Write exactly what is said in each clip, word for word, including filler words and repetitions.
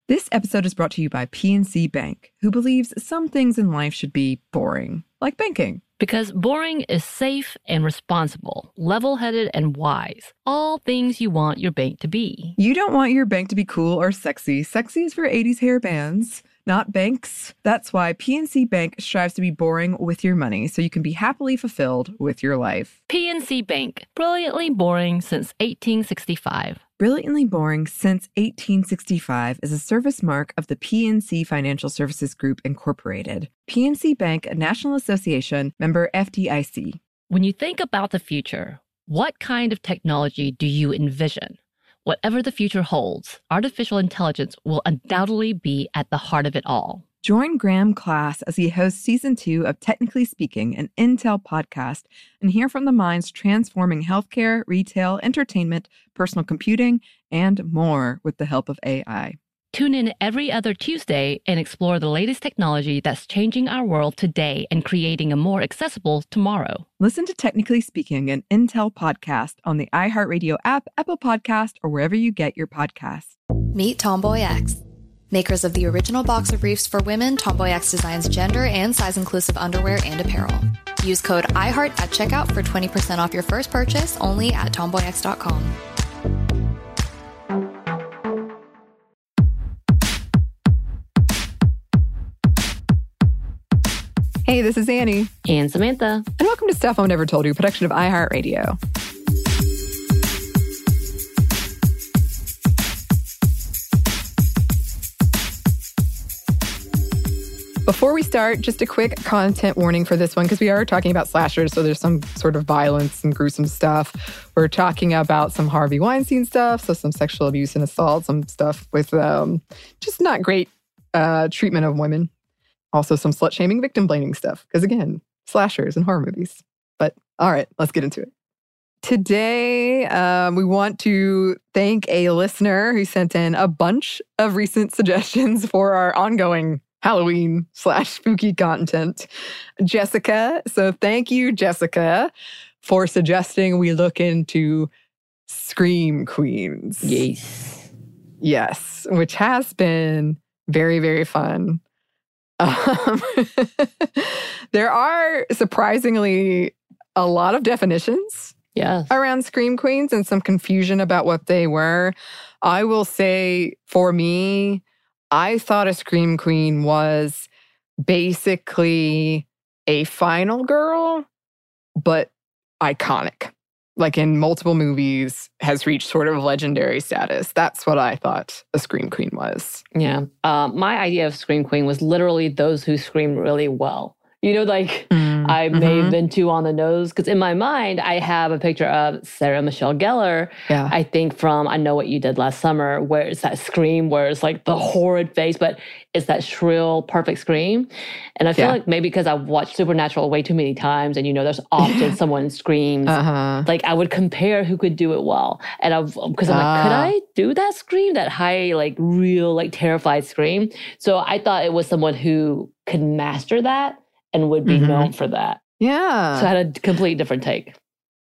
This episode is brought to you by P N C Bank, who believes some things in life should be boring, like banking. Because boring is safe and responsible, level-headed and wise. All things you want your bank to be. You don't want your bank to be cool or sexy. Sexy is for eighties hair bands, not banks. That's why P N C Bank strives to be boring with your money so you can be happily fulfilled with your life. P N C Bank, brilliantly boring since eighteen sixty-five. Brilliantly Boring Since eighteen sixty-five is a service mark of the P N C Financial Services Group, Incorporated. P N C Bank, a National Association, member F D I C. When you think about the future, what kind of technology do you envision? Whatever the future holds, artificial intelligence will undoubtedly be at the heart of it all. Join Graham Class as he hosts season two of Technically Speaking, an Intel podcast, and hear from the minds transforming healthcare, retail, entertainment, personal computing, and more with the help of A I. Tune in every other Tuesday and explore the latest technology that's changing our world today and creating a more accessible tomorrow. Listen to Technically Speaking, an Intel podcast on the iHeartRadio app, Apple Podcast, or wherever you get your podcasts. Meet Tomboy X. Makers of the original boxer briefs for women, Tomboy X designs gender and size-inclusive underwear and apparel. Use code IHEART at checkout for twenty percent off your first purchase only at tomboy x dot com. Hey, this is Annie. And Samantha. And welcome to Stuff I've Never Told You, a production of iHeartRadio. Before we start, just a quick content warning for this one, because we are talking about slashers, so there's some sort of violence and gruesome stuff. We're talking about some Harvey Weinstein stuff, so some sexual abuse and assault, some stuff with um, just not great uh, treatment of women. Also some slut-shaming, victim-blaming stuff, because again, slashers and horror movies. But all right, let's get into it. Today, um, we want to thank a listener who sent in a bunch of recent suggestions for our ongoing Halloween slash spooky content, Jessica. So thank you, Jessica, for suggesting we look into Scream Queens. Yes. Yes, which has been very, very fun. Um, there are surprisingly a lot of definitions yes. around Scream Queens and some confusion about what they were. I will say, for me, I thought a Scream Queen was basically a final girl, but iconic. Like in multiple movies, has reached sort of legendary status. That's what I thought a Scream Queen was. Yeah. Uh, my idea of Scream Queen was literally those who scream really well. You know, like mm, I may mm-hmm. have been too on the nose because in my mind, I have a picture of Sarah Michelle Gellar, yeah. I think from I Know What You Did Last Summer, where it's that scream, where it's like the horrid face, but it's that shrill, perfect scream. And I feel yeah. like maybe because I've watched Supernatural way too many times and, you know, there's often someone screams. Uh-huh. Like I would compare who could do it well. And I've, because I'm uh. like, could I do that scream? That high, like real, like terrified scream. So I thought it was someone who could master that and would be mm-hmm. known for that. Yeah. So I had a complete different take.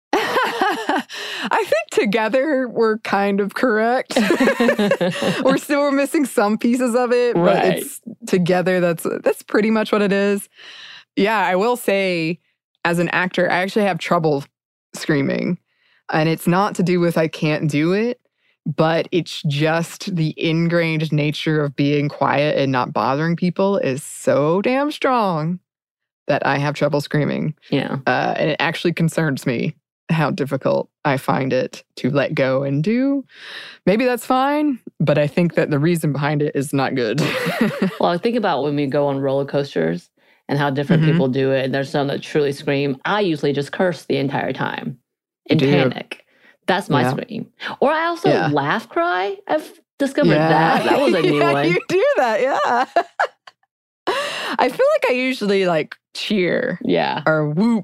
I think together we're kind of correct. we're still we're missing some pieces of it, but right. it's together that's that's pretty much what it is. Yeah, I will say, as an actor, I actually have trouble screaming. And it's not to do with I can't do it, but it's just the ingrained nature of being quiet and not bothering people is so damn strong that I have trouble screaming. Yeah. Uh, and it actually concerns me how difficult I find it to let go and do. Maybe that's fine, but I think that the reason behind it is not good. Well, I think about when we go on roller coasters and how different mm-hmm. people do it. And there's some that truly scream. I usually just curse the entire time in panic. That's my yeah. scream. Or I also yeah. laugh cry. I've discovered yeah. that. That was a new yeah, one. You do that, yeah. I feel like I usually like cheer. Yeah. Or whoop.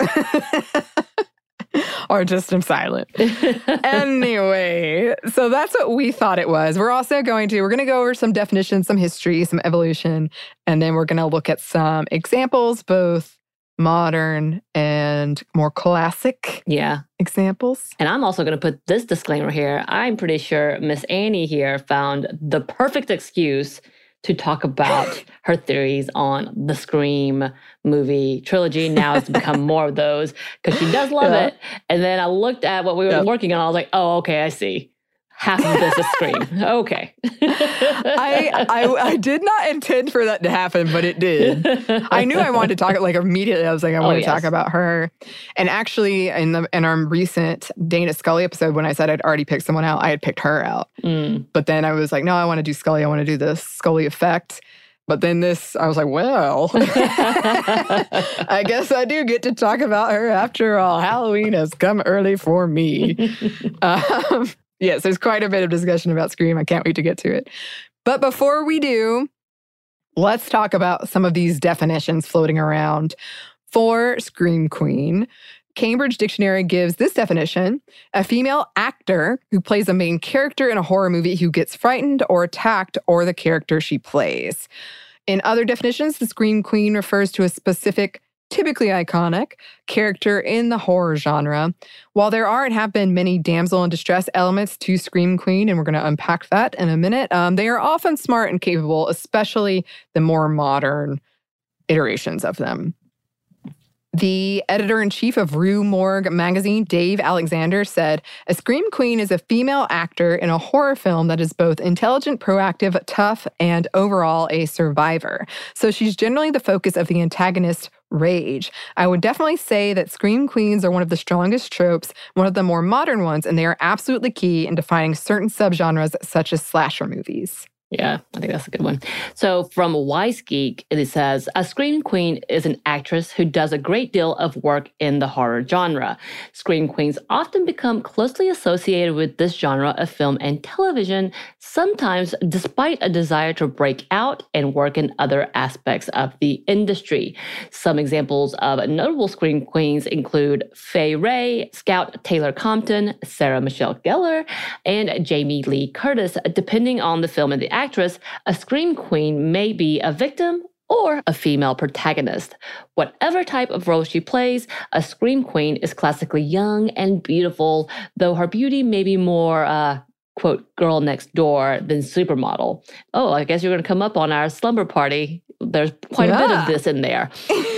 Or just am silent. Anyway, so that's what we thought it was. We're also going to, we're going to go over some definitions, some history, some evolution, and then we're going to look at some examples, both modern, and more classic yeah. examples. And I'm also going to put this disclaimer here. I'm pretty sure Miss Annie here found the perfect excuse to talk about her theories on the Scream movie trilogy. Now it's become more of those because she does love yeah. it. And then I looked at what we were yep. working on. I was like, oh, okay, I see. Half of this is Scream. Okay. I, I I did not intend for that to happen, but it did. I knew I wanted to talk, like immediately I was like, I want oh, to yes. talk about her. And actually, in the in our recent Dana Scully episode, when I said I'd already picked someone out, I had picked her out. Mm. But then I was like, no, I want to do Scully. I want to do the Scully effect. But then this, I was like, well, I guess I do get to talk about her after all. Halloween has come early for me. um, Yes, there's quite a bit of discussion about Scream. I can't wait to get to it. But before we do, let's talk about some of these definitions floating around for Scream Queen. Cambridge Dictionary gives this definition: a female actor who plays a main character in a horror movie who gets frightened or attacked or the character she plays. In other definitions, the Scream Queen refers to a specific, typically iconic, character in the horror genre. While there are and have been many damsel in distress elements to Scream Queen, and we're going to unpack that in a minute, um, they are often smart and capable, especially the more modern iterations of them. The editor-in-chief of Rue Morgue magazine, Dave Alexander, said, a Scream Queen is a female actor in a horror film that is both intelligent, proactive, tough, and overall a survivor. So she's generally the focus of the antagonist's rage. I would definitely say that Scream Queens are one of the strongest tropes, one of the more modern ones, and they are absolutely key in defining certain subgenres such as slasher movies. Yeah, I think that's a good one. So from Wise Geek, it says, a Scream Queen is an actress who does a great deal of work in the horror genre. Scream Queens often become closely associated with this genre of film and television, sometimes despite a desire to break out and work in other aspects of the industry. Some examples of notable Scream Queens include Fay Wray, Scout Taylor Compton, Sarah Michelle Gellar, and Jamie Lee Curtis. Depending on the film and the actress, a Scream Queen may be a victim or a female protagonist. Whatever type of role she plays, a Scream Queen is classically young and beautiful, though her beauty may be more, uh, quote, girl next door than supermodel. Oh, I guess you're going to come up on our slumber party. There's quite yeah. a bit of this in there.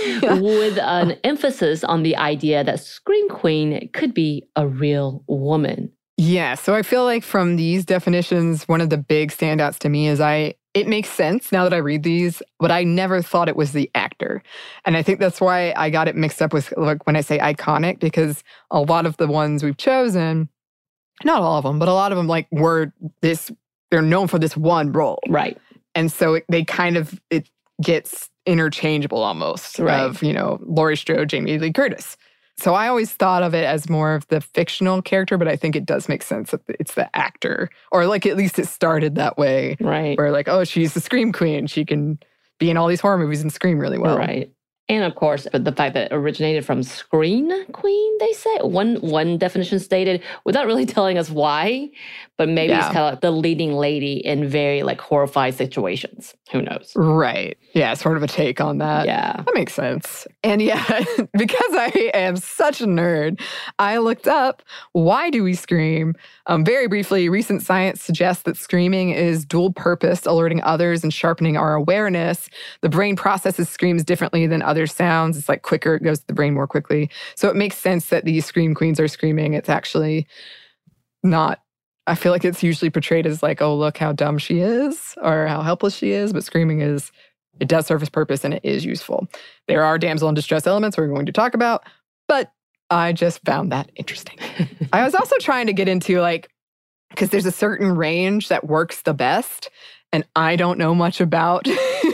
With an emphasis on the idea that Scream Queen could be a real woman. Yeah, so I feel like from these definitions, one of the big standouts to me is I, it makes sense now that I read these, but I never thought it was the actor. And I think that's why I got it mixed up with, like, when I say iconic, because a lot of the ones we've chosen, not all of them, but a lot of them, like, were this, they're known for this one role. Right. And so it, they kind of, it gets interchangeable almost right. of, you know, Laurie Strode, Jamie Lee Curtis. So I always thought of it as more of the fictional character, but I think it does make sense that it's the actor. Or like at least it started that way. Right. Where like, oh, she's the Scream Queen. She can be in all these horror movies and scream really well. Right. And of course, the fact that it originated from Screen Queen, they say. One one definition stated, without really telling us why, but maybe yeah. it's kind of like the leading lady in very like horrified situations. Who knows? Right. Yeah, sort of a take on that. Yeah. That makes sense. And yeah, because I am such a nerd, I looked up, why do we scream? Um, very briefly, recent science suggests that screaming is dual purpose, alerting others and sharpening our awareness. The brain processes screams differently than other sounds. It's like quicker, it goes to the brain more quickly. So it makes sense that these Scream Queens are screaming. It's actually not, I feel like it's usually portrayed as like, oh, look how dumb she is or how helpless she is. But screaming is, it does serve its purpose and it is useful. There are damsel in distress elements we're going to talk about, but I just found that interesting. I was also trying to get into like, because there's a certain range that works the best. And I don't know much about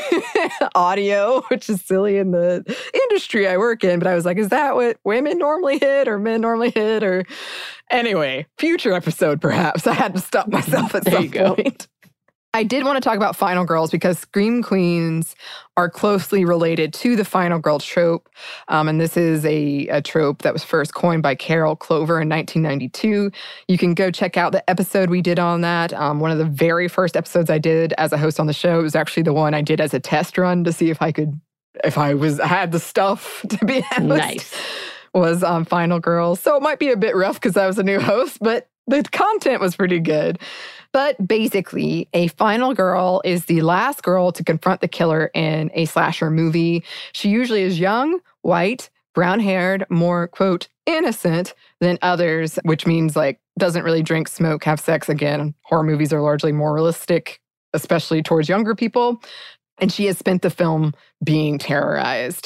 audio, which is silly in the industry I work in. But I was like, is that what women normally hit or men normally hit? Or anyway, future episode, perhaps. I had to stop myself at there some you go. point. I did want to talk about Final Girls because Scream Queens are closely related to the Final Girl trope. Um, and this is a, a trope that was first coined by Carol Clover in nineteen ninety-two. You can go check out the episode we did on that. Um, one of the very first episodes I did as a host on the show was actually the one I did as a test run to see if I could if I was I had the stuff to be a host, Nice. was on Final Girls. So it might be a bit rough because I was a new host, but the content was pretty good. But basically, a final girl is the last girl to confront the killer in a slasher movie. She usually is young, white, brown-haired, more, quote, innocent than others, which means, like, doesn't really drink, smoke, have sex. Again, horror movies are largely more realistic, especially towards younger people. And she has spent the film being terrorized.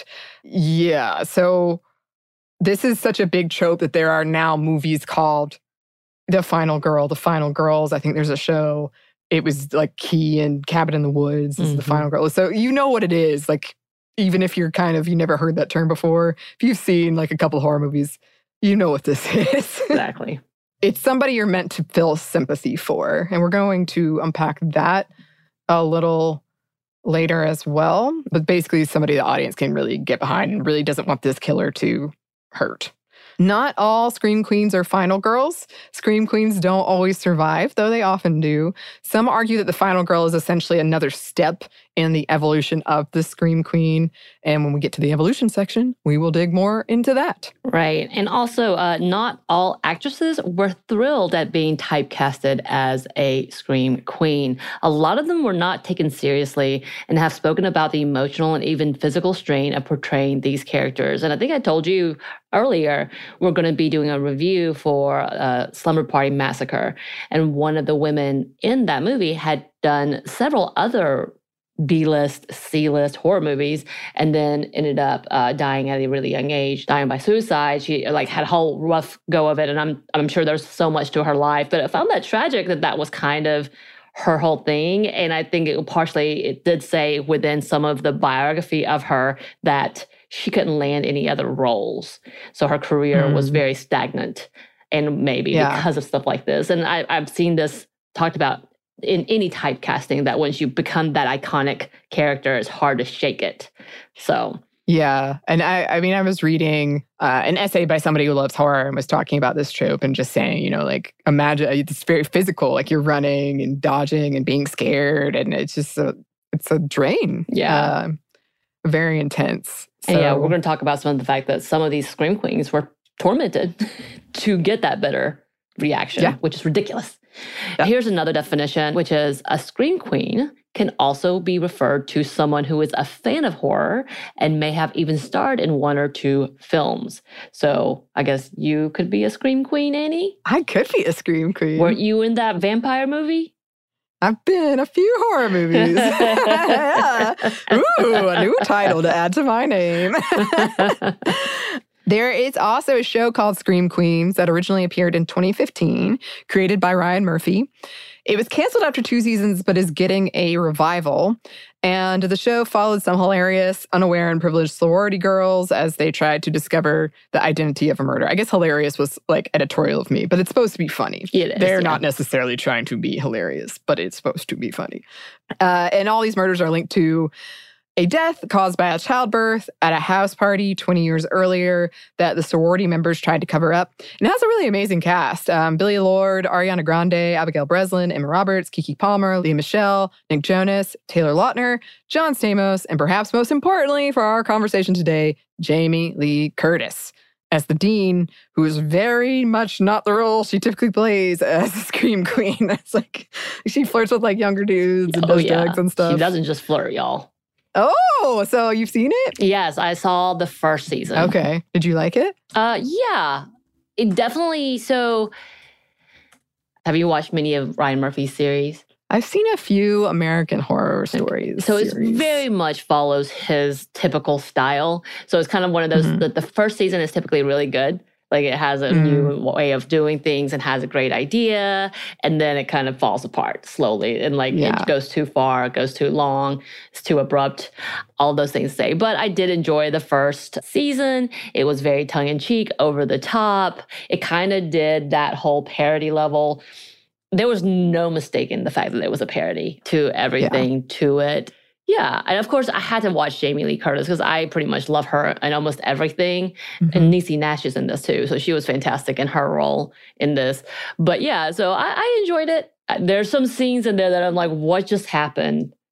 Yeah, so this is such a big trope that there are now movies called The Final Girl, The Final Girls. I think there's a show. It was like Key and Cabin in the Woods is mm-hmm. The Final Girl. So you know what it is. Like, even if you're kind of, you never heard that term before, if you've seen like a couple horror movies, you know what this is. Exactly. It's somebody you're meant to feel sympathy for. And we're going to unpack that a little later as well. But basically somebody the audience can really get behind and really doesn't want this killer to hurt. Not all Scream Queens are final girls. Scream Queens don't always survive, though they often do. Some argue that the final girl is essentially another step in the evolution of the Scream Queen. And when we get to the evolution section, we will dig more into that. Right. And also, uh, not all actresses were thrilled at being typecasted as a Scream Queen. A lot of them were not taken seriously and have spoken about the emotional and even physical strain of portraying these characters. And I think I told you earlier, we're going to be doing a review for uh, Slumber Party Massacre. And one of the women in that movie had done several other B-list, C-list horror movies, and then ended up uh, dying at a really young age, dying by suicide. She like had a whole rough go of it, and I'm I'm sure there's so much to her life. But I found that tragic that that was kind of her whole thing. And I think it partially, it did say within some of the biography of her that she couldn't land any other roles. So her career mm. was very stagnant, and maybe yeah. because of stuff like this. And I, I've seen this talked about in any typecasting, that once you become that iconic character, it's hard to shake it. So yeah. And I, I mean, I was reading uh, an essay by somebody who loves horror and was talking about this trope and just saying, you know, like, imagine it's very physical, like you're running and dodging and being scared. And it's just a, it's a drain. Yeah. Uh, very intense. So, and yeah, we're going to talk about some of the fact that some of these Scream Queens were tormented to get that better reaction, yeah. which is ridiculous. Yeah. Here's another definition, which is a Scream Queen can also be referred to someone who is a fan of horror and may have even starred in one or two films. So I guess you could be a Scream Queen, Annie? I could be a Scream Queen. Weren't you in that vampire movie? I've been in a few horror movies. Yeah. Ooh, a new title to add to my name. There is also a show called Scream Queens that originally appeared in twenty fifteen, created by Ryan Murphy. It was canceled after two seasons, but is getting a revival. And the show followed some hilarious, unaware, and privileged sorority girls as they tried to discover the identity of a murder. I guess hilarious was like editorial of me, but it's supposed to be funny. It is, They're yeah. not necessarily trying to be hilarious, but it's supposed to be funny. Uh, and all these murders are linked to a death caused by a childbirth at a house party twenty years earlier that the sorority members tried to cover up. And it has a really amazing cast. Um, Billy Lord, Ariana Grande, Abigail Breslin, Emma Roberts, Kiki Palmer, Lea Michele, Nick Jonas, Taylor Lautner, John Stamos, and perhaps most importantly for our conversation today, Jamie Lee Curtis as the dean, who is very much not the role she typically plays as a Scream Queen. It's like she flirts with like younger dudes and oh, does yeah. drugs and stuff. She doesn't just flirt, y'all. Oh, so you've seen it? Yes, I saw the first season. Okay. Did you like it? Uh, yeah. It definitely, so, have you watched many of Ryan Murphy's series? I've seen a few American Horror Stories. So series. It very much follows his typical style. So it's kind of one of those, mm-hmm. the, the first season is typically really good. Like it has a mm. new way of doing things and has a great idea. And then it kind of falls apart slowly. And like yeah. it goes too far, it goes too long, it's too abrupt, all those things say. But I did enjoy the first season. It was very tongue-in-cheek, over the top. It kind of did that whole parody level. There was no mistaking the fact that it was a parody to everything yeah. to it. Yeah, and of course, I had to watch Jamie Lee Curtis because I pretty much love her in almost everything. Mm-hmm. And Niecy Nash is in this too, so she was fantastic in her role in this. But yeah, so I, I enjoyed it. There's some scenes in there that I'm like, what just happened?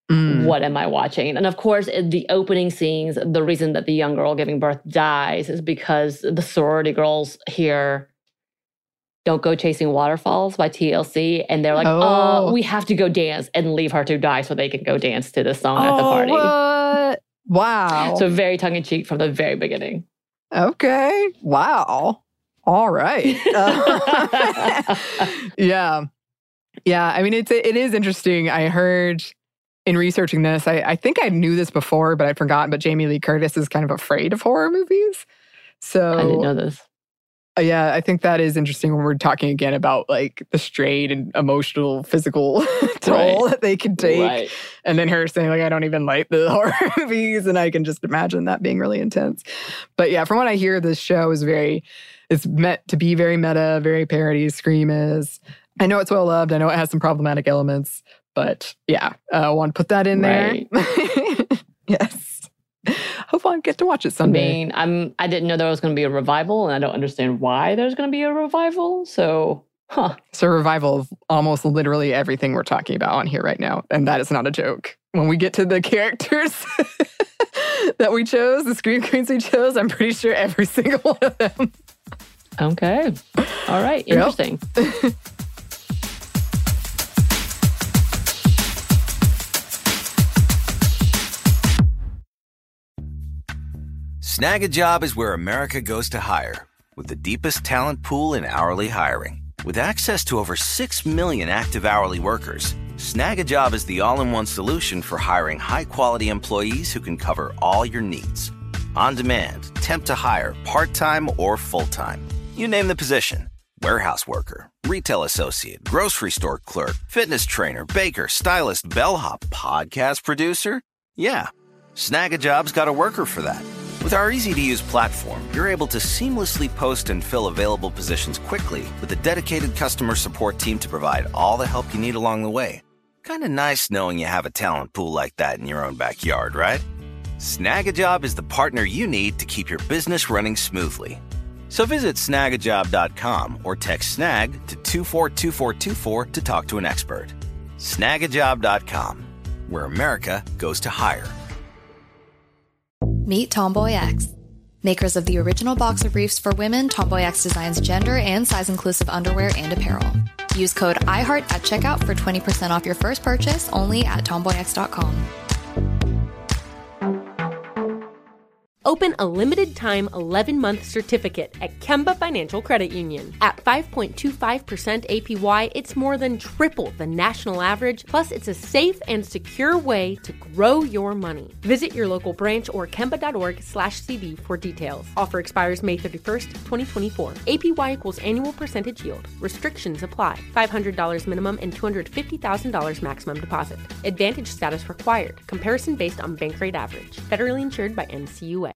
Mm. What am I watching? And of course, the opening scenes, the reason that the young girl giving birth dies is because the sorority girls hear Don't Go Chasing Waterfalls by T L C. And they're like, oh, Oh. we have to go dance and leave her to die so they can go dance to this song at the Oh, party. what? Wow. So very tongue-in-cheek from the very beginning. Okay. Wow. All right. Uh, yeah. Yeah. I mean, it's it is interesting. I heard in researching this, I, I think I knew this before, but I forgot. But Jamie Lee Curtis is kind of afraid of horror movies. So I didn't know this. Uh, yeah, I think that is interesting when we're talking again about like the strain and emotional, physical toll Right. that they can take. Right. And then her saying like, I don't even like the horror movies. And I can just imagine that being really intense. But yeah, from what I hear, this show is very, it's meant to be very meta, very parody. Scream is. I know it's well loved. I know it has some problematic elements. But yeah, uh, I want to put that in Right. there. Yes. Hope I get to watch it I someday. mean, I'm, I didn't know there was going to be a revival, and I don't understand why there's going to be a revival. So, huh. It's a revival of almost literally everything we're talking about on here right now. And that is not a joke. When we get to the characters that we chose, the Scream Queens we chose, I'm pretty sure every single one of them. Okay. All right. Yep. Interesting. Snag a Job is where America goes to hire, with the deepest talent pool in hourly hiring. With access to over six million active hourly workers, Snag a Job is the all-in-one solution for hiring high-quality employees who can cover all your needs. On demand, temp to hire, part-time or full-time. You name the position. Warehouse worker, retail associate, grocery store clerk, fitness trainer, baker, stylist, bellhop, podcast producer. Yeah, Snag a Job's got a worker for that. With our easy-to-use platform, you're able to seamlessly post and fill available positions quickly with a dedicated customer support team to provide all the help you need along the way. Kind of nice knowing you have a talent pool like that in your own backyard, right? Snag a Job is the partner you need to keep your business running smoothly. So visit snag a job dot com or text SNAG to two four two four two four to talk to an expert. snag a job dot com, where America goes to hire. Meet Tomboy X. Makers of the original boxer briefs for women, Tomboy X designs gender and size-inclusive underwear and apparel. Use code iHeart at checkout for twenty percent off your first purchase only at tomboy x dot com. Open a limited-time eleven-month certificate at Kemba Financial Credit Union. At five point two five percent A P Y, it's more than triple the national average, plus it's a safe and secure way to grow your money. Visit your local branch or kemba.org slash CD for details. Offer expires May thirty-first, twenty twenty-four. A P Y equals annual percentage yield. Restrictions apply. five hundred dollars minimum and two hundred fifty thousand dollars maximum deposit. Advantage status required. Comparison based on bank rate average. Federally insured by N C U A.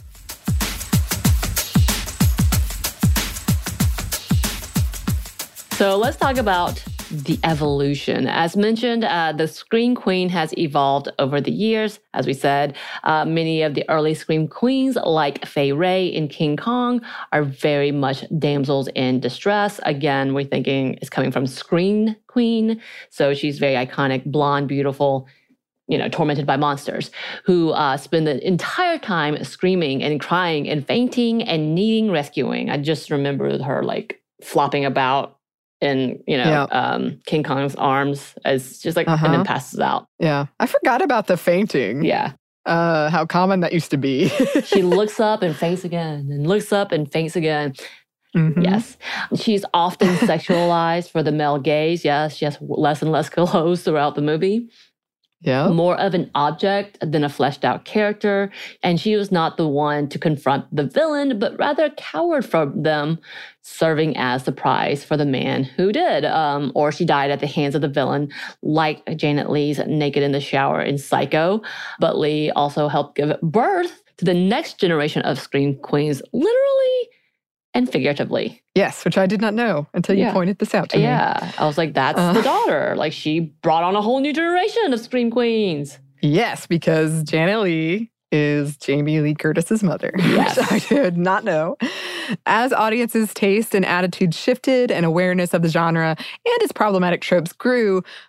So let's talk about the evolution. As mentioned, uh, the Scream Queen has evolved over the years. As we said, uh, many of the early Scream Queens, like Fay Wray in King Kong, are very much damsels in distress. Again, we're thinking it's coming from Scream Queen. So she's very iconic, blonde, beautiful, you know, tormented by monsters, who uh, spend the entire time screaming and crying and fainting and needing rescuing. I just remember her like flopping about in, you know, Yeah. um, King Kong's arms as just like, Uh-huh. and then passes out. Yeah. I forgot about the fainting. Yeah. Uh, how common that used to be. She looks up and faints again and looks up and faints again. Mhm. Yes. She's often sexualized for the male gaze. Yes, she has less and less clothes throughout the movie. Yeah. More of an object than a fleshed out character. And she was not the one to confront the villain, but rather cowered from them, serving as the prize for the man who did. Um, or she died at the hands of the villain, like Janet Leigh's Naked in the Shower in Psycho. But Leigh also helped give birth to the next generation of Scream Queens, literally and figuratively. Yes, which I did not know until you Yeah. pointed this out to me. Yeah. I was like, that's Uh. the daughter. Like, she brought on a whole new generation of Scream Queens. Yes, because Janet Leigh is Jamie Lee Curtis's mother, Yes. which I did not know. As audiences' taste and attitudes shifted and awareness of the genre and its problematic tropes grew,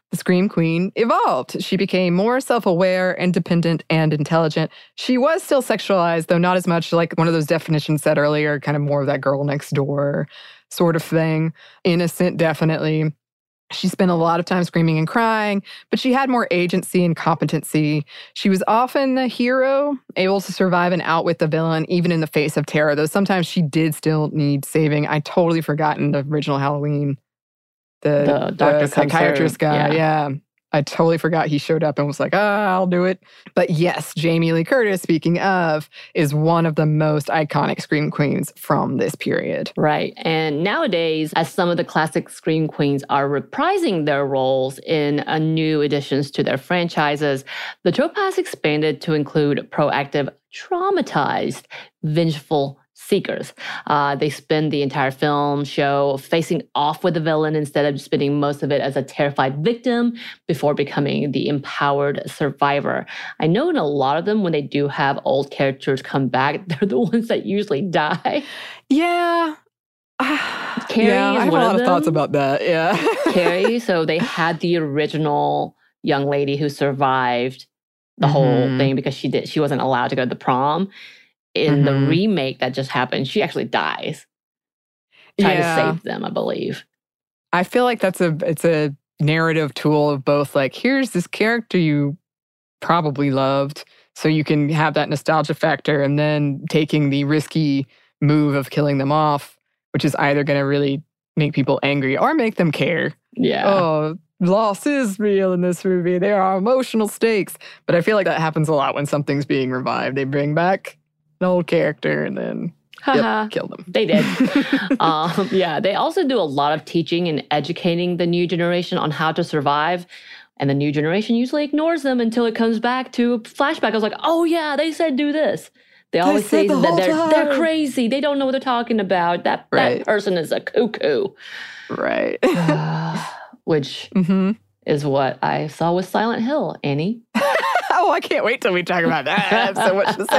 the Scream Queen evolved. She became more self-aware, independent, and intelligent. She was still sexualized, though not as much, like one of those definitions said earlier, kind of more of that girl next door sort of thing. Innocent, definitely. She spent a lot of time screaming and crying, but she had more agency and competency. She was often the hero, able to survive and outwit the villain, even in the face of terror, though sometimes she did still need saving. I totally forgot in the original Halloween. The, the doctor the psychiatrist guy, yeah. yeah. I totally forgot he showed up and was like, ah, I'll do it. But yes, Jamie Lee Curtis, speaking of, is one of the most iconic Scream Queens from this period. Right. And nowadays, as some of the classic Scream Queens are reprising their roles in uh, new additions to their franchises, the trope has expanded to include proactive, traumatized, vengeful seekers. Uh, they spend the entire film show facing off with the villain instead of spending most of it as a terrified victim before becoming the empowered survivor. I know in a lot of them, when they do have old characters come back, they're the ones that usually die. Yeah. Carrie yeah, is I have one a lot of, of thoughts about that. Yeah. Carrie, so they had the original young lady who survived the mm-hmm. whole thing because she did she wasn't allowed to go to the prom. In mm-hmm. the remake that just happened, she actually dies. Trying yeah. to save them, I believe. I feel like that's a it's a narrative tool of both, like, here's this character you probably loved, so you can have that nostalgia factor, and then taking the risky move of killing them off, which is either going to really make people angry or make them care. Yeah. Oh, loss is real in this movie. There are emotional stakes. But I feel like that happens a lot when something's being revived. They bring back an old character and then yep, kill them. They did. um, yeah, they also do a lot of teaching and educating the new generation on how to survive. And the new generation usually ignores them until it comes back to a flashback. I was like, oh yeah, they said do this. They always they say the that they're, they're crazy. They don't know what they're talking about. That, right. that person is a cuckoo. Right. uh, which mm-hmm. is what I saw with Silent Hill, Annie. Oh, I can't wait till we talk about that. I have so much to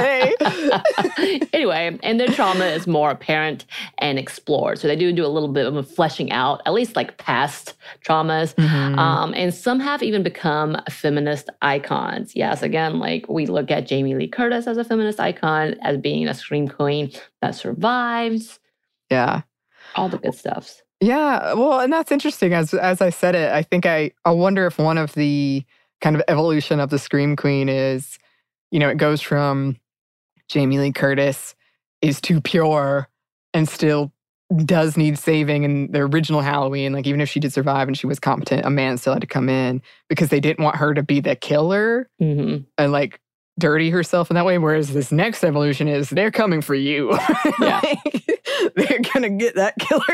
say. Anyway, and their trauma is more apparent and explored. So they do do a little bit of a fleshing out, at least like past traumas. Mm-hmm. Um, and some have even become feminist icons. Yes, again, like we look at Jamie Lee Curtis as a feminist icon, as being a Scream Queen that survives. Yeah. All the good stuffs. Yeah, well, and that's interesting. As as I said it, I think I, I wonder if one of the kind of evolution of the Scream Queen is, you know, it goes from Jamie Lee Curtis is too pure and still does need saving in the original Halloween. Like, even if she did survive and she was competent, a man still had to come in because they didn't want her to be the killer mm-hmm. and like dirty herself in that way. Whereas this next evolution is they're coming for you. Yeah. Like, they're going to get that killer.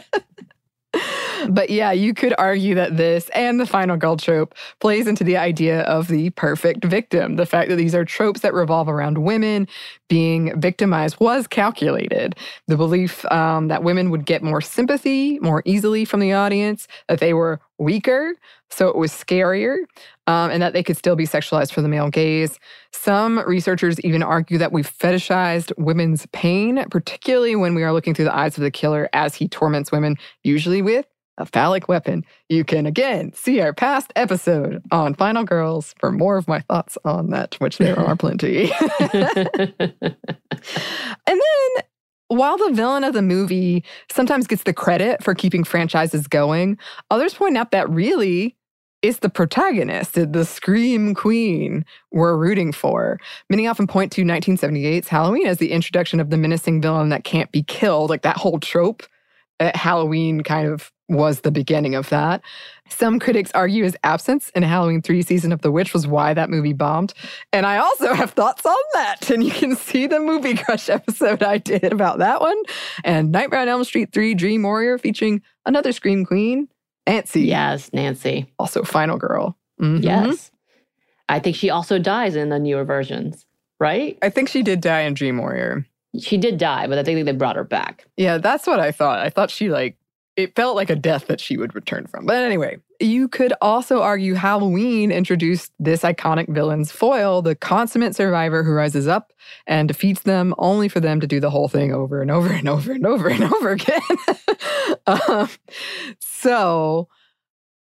But yeah, you could argue that this and the final girl trope plays into the idea of the perfect victim. The fact that these are tropes that revolve around women being victimized was calculated. The belief um, that women would get more sympathy more easily from the audience, that they were weaker, so it was scarier, um, and that they could still be sexualized for the male gaze. Some researchers even argue that we've fetishized women's pain, particularly when we are looking through the eyes of the killer as he torments women, usually with a phallic weapon. You can, again, see our past episode on Final Girls for more of my thoughts on that, which there are plenty. And then, while the villain of the movie sometimes gets the credit for keeping franchises going, others point out that really it's the protagonist, the Scream Queen we're rooting for. Many often point to nineteen seventy-eight's Halloween as the introduction of the menacing villain that can't be killed, like that whole trope. Uh, Halloween kind of was the beginning of that. Some critics argue his absence in Halloween three Season of the Witch was why that movie bombed. And I also have thoughts on that. And you can see the Movie Crush episode I did about that one. And Nightmare on Elm Street three Dream Warrior featuring another Scream Queen, Nancy. Yes, Nancy. Also Final Girl. Mm-hmm. Yes. I think she also dies in the newer versions, right? I think she did die in Dream Warrior. She did die, but I think they brought her back. Yeah, that's what I thought. I thought she, like, it felt like a death that she would return from. But anyway, you could also argue Halloween introduced this iconic villain's foil, the consummate survivor who rises up and defeats them only for them to do the whole thing over and over and over and over and over again. um, so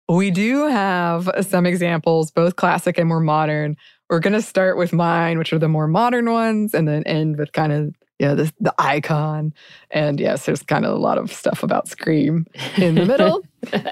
We do have some examples, both classic and more modern. We're going to start with mine, which are the more modern ones, and then end with kind of, yeah, the, the icon. And yes, there's kind of a lot of stuff about Scream in the middle.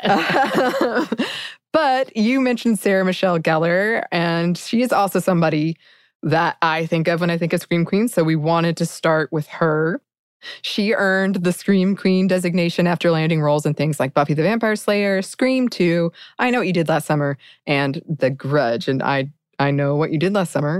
But you mentioned Sarah Michelle Gellar, and she is also somebody that I think of when I think of Scream Queen. So we wanted to start with her. She earned the Scream Queen designation after landing roles in things like Buffy the Vampire Slayer, Scream two, I Know What You Did Last Summer, and The Grudge. And I I Know What You Did Last Summer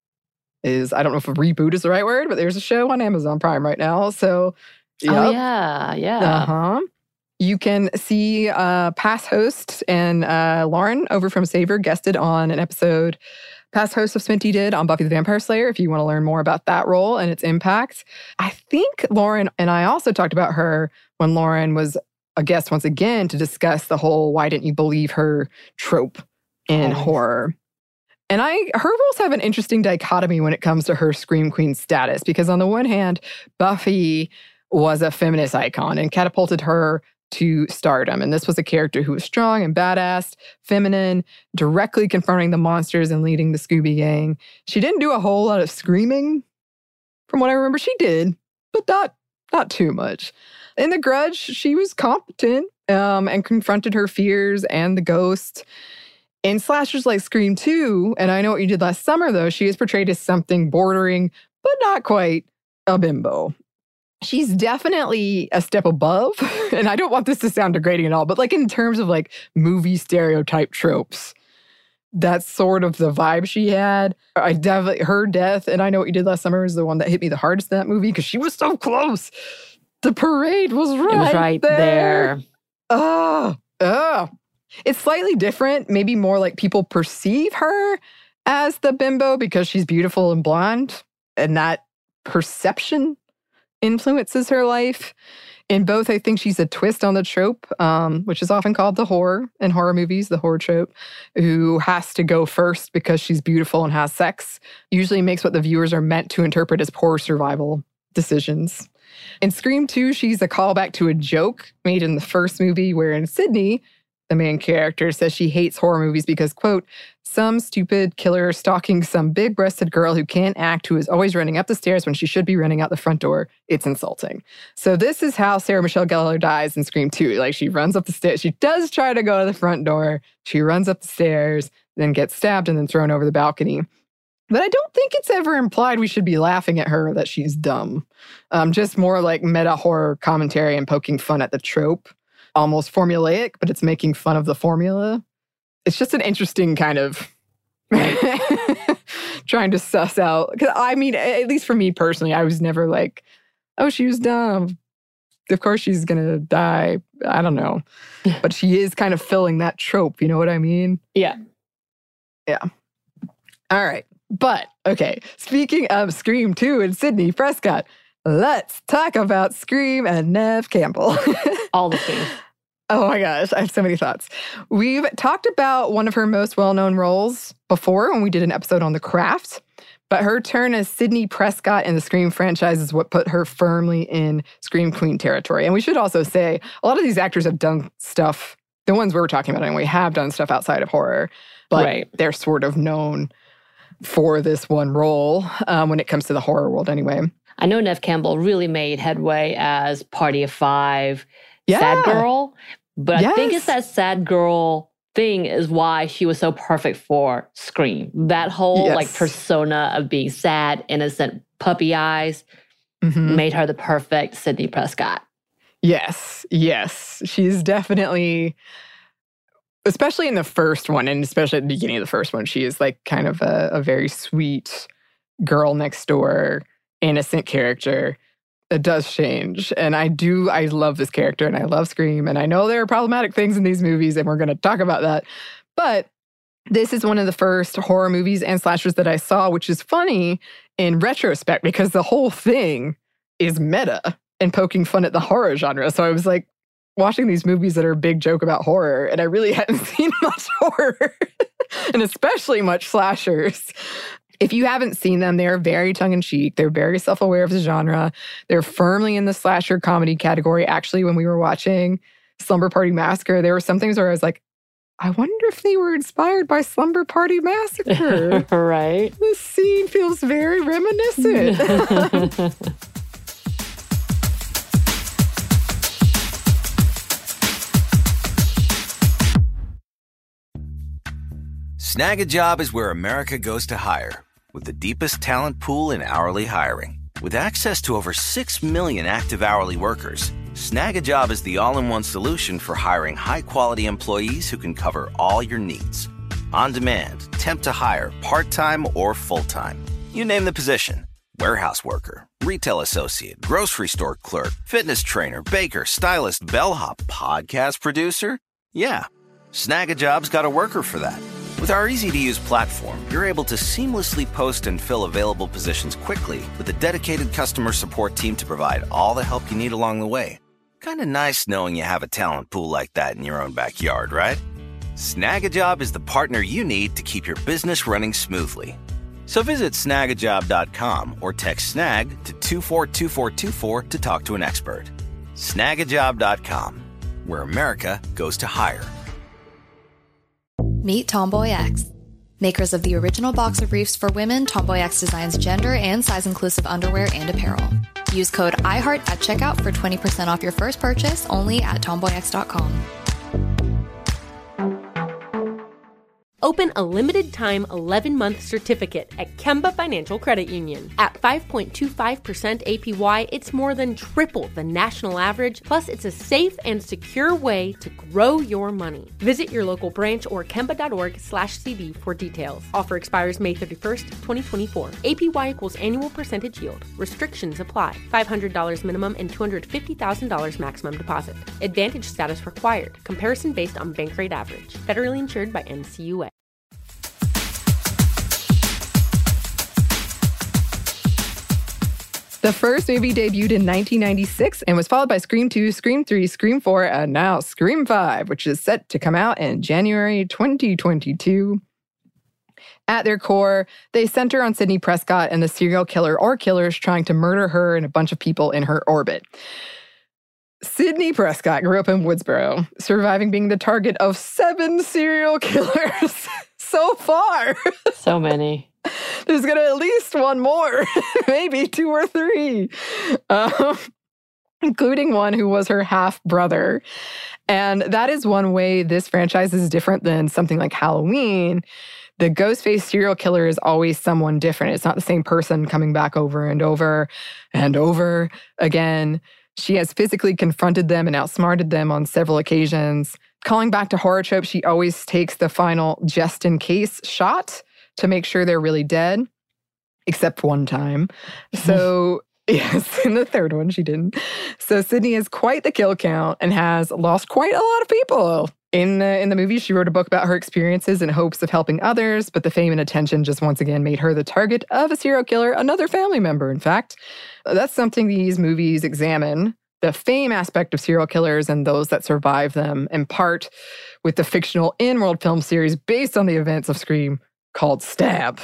is, I don't know if a reboot is the right word, but there's a show on Amazon Prime right now. So, yep. Oh, yeah, yeah. Uh-huh. You can see uh, past host and uh, Lauren over from Savor guested on an episode past host of Sminty did on Buffy the Vampire Slayer, if you want to learn more about that role and its impact. I think Lauren and I also talked about her when Lauren was a guest once again to discuss the whole why didn't you believe her trope in oh. horror. And I, her roles have an interesting dichotomy when it comes to her Scream Queen status, because on the one hand, Buffy was a feminist icon and catapulted her to stardom. And this was a character who was strong and badass, feminine, directly confronting the monsters and leading the Scooby Gang. She didn't do a whole lot of screaming. From what I remember, she did, but not, not too much. In The Grudge, she was competent um, and confronted her fears and the ghost. In slashers like Scream two, and I Know What You Did Last Summer, though, she is portrayed as something bordering, but not quite, a bimbo. She's definitely a step above, and I don't want this to sound degrading at all, but like in terms of like movie stereotype tropes, that's sort of the vibe she had. I definitely, her death, and I Know What You Did Last Summer is the one that hit me the hardest in that movie because she was so close. The parade was right, it was right there. there. Oh, oh. It's slightly different, maybe more like people perceive her as the bimbo because she's beautiful and blonde, and that perception influences her life. In both, I think she's a twist on the trope, um, which is often called the horror in horror movies, the horror trope, who has to go first because she's beautiful and has sex, usually makes what the viewers are meant to interpret as poor survival decisions. In Scream two, she's a callback to a joke made in the first movie wherein Sydney, the main character, says she hates horror movies because, quote, some stupid killer stalking some big-breasted girl who can't act, who is always running up the stairs when she should be running out the front door. It's insulting. So this is how Sarah Michelle Gellar dies in Scream two. Like, she runs up the stairs. She does try to go to the front door. She runs up the stairs, then gets stabbed and then thrown over the balcony. But I don't think it's ever implied we should be laughing at her that she's dumb. Um, just more like meta-horror commentary and poking fun at the trope. Almost formulaic, but it's making fun of the formula. It's just an interesting kind of trying to suss out. Because I mean, at least for me personally, I was never like, oh, she was dumb. Of course she's going to die. I don't know. But she is kind of filling that trope. You know what I mean? Yeah. Yeah. All right. But, okay, speaking of Scream two and Sidney Prescott, let's talk about Scream and Neve Campbell. All the things. Oh my gosh, I have so many thoughts. We've talked about one of her most well-known roles before when we did an episode on The Craft, but her turn as Sidney Prescott in the Scream franchise is what put her firmly in Scream Queen territory. And we should also say, a lot of these actors have done stuff, the ones we were talking about anyway, have done stuff outside of horror, but right. they're sort of known for this one role um, when it comes to the horror world anyway. I know Neve Campbell really made headway as Party of Five, yeah. sad girl, but yes. I think it's that sad girl thing is why she was so perfect for Scream. That whole yes. like persona of being sad, innocent, puppy eyes mm-hmm. made her the perfect Sidney Prescott. Yes, yes. She's definitely, especially in the first one, and especially at the beginning of the first one, she is like kind of a, a very sweet girl next door, innocent character. It does change. And I do, I love this character and I love Scream. And I know there are problematic things in these movies and we're going to talk about that. But this is one of the first horror movies and slashers that I saw, which is funny in retrospect because the whole thing is meta and poking fun at the horror genre. So I was like watching these movies that are a big joke about horror and I really hadn't seen much horror and especially much slashers. If you haven't seen them, they're very tongue-in-cheek. They're very self-aware of the genre. They're firmly in the slasher comedy category. Actually, when we were watching Slumber Party Massacre, there were some things where I was like, I wonder if they were inspired by Slumber Party Massacre. Right. This scene feels very reminiscent. Snag a Job is where America goes to hire, with the deepest talent pool in hourly hiring. With access to over six million active hourly workers, Snag a Job is the all-in-one solution for hiring high-quality employees who can cover all your needs. On demand, temp to hire, part-time or full-time. You name the position. Warehouse worker, retail associate, grocery store clerk, fitness trainer, baker, stylist, bellhop, podcast producer. Yeah, Snag a Job's got a worker for that. With our easy-to-use platform, you're able to seamlessly post and fill available positions quickly with a dedicated customer support team to provide all the help you need along the way. Kind of nice knowing you have a talent pool like that in your own backyard, right? Snag a Job is the partner you need to keep your business running smoothly. So visit snag a job dot com or text SNAG to two four two four two four to talk to an expert. snag a job dot com, where America goes to hire. Meet Tomboy X. Makers of the original boxer briefs for women, Tomboy X designs gender and size-inclusive underwear and apparel. Use code IHEART at checkout for twenty percent off your first purchase only at tomboy x dot com. Open a limited-time eleven-month certificate at Kemba Financial Credit Union. At five point two five percent A P Y, it's more than triple the national average, plus it's a safe and secure way to grow your money. Visit your local branch or kemba.org slash CD for details. Offer expires May thirty-first, twenty twenty-four. A P Y equals annual percentage yield. Restrictions apply. five hundred dollars minimum and two hundred fifty thousand dollars maximum deposit. Advantage status required. Comparison based on bank rate average. Federally insured by N C U A. The first movie debuted in nineteen ninety-six and was followed by Scream two, Scream three, Scream four, and now Scream five, which is set to come out in January twenty twenty-two. At their core, they center on Sidney Prescott and the serial killer or killers trying to murder her and a bunch of people in her orbit. Sidney Prescott grew up in Woodsboro, surviving being the target of seven serial killers so far. So many. There's going to at least one more, maybe two or three, um, including one who was her half-brother. And that is one way this franchise is different than something like Halloween. The Ghostface serial killer is always someone different. It's not the same person coming back over and over and over again. She has physically confronted them and outsmarted them on several occasions. Calling back to horror tropes, she always takes the final just-in-case shot to make sure they're really dead, except one time. So, yes, in the third one, she didn't. So Sidney has quite the kill count and has lost quite a lot of people. In the, in the movie, she wrote a book about her experiences in hopes of helping others, but the fame and attention just once again made her the target of a serial killer, another family member, in fact. That's something these movies examine, the fame aspect of serial killers and those that survive them, in part with the fictional in-world film series based on the events of Scream called Stab.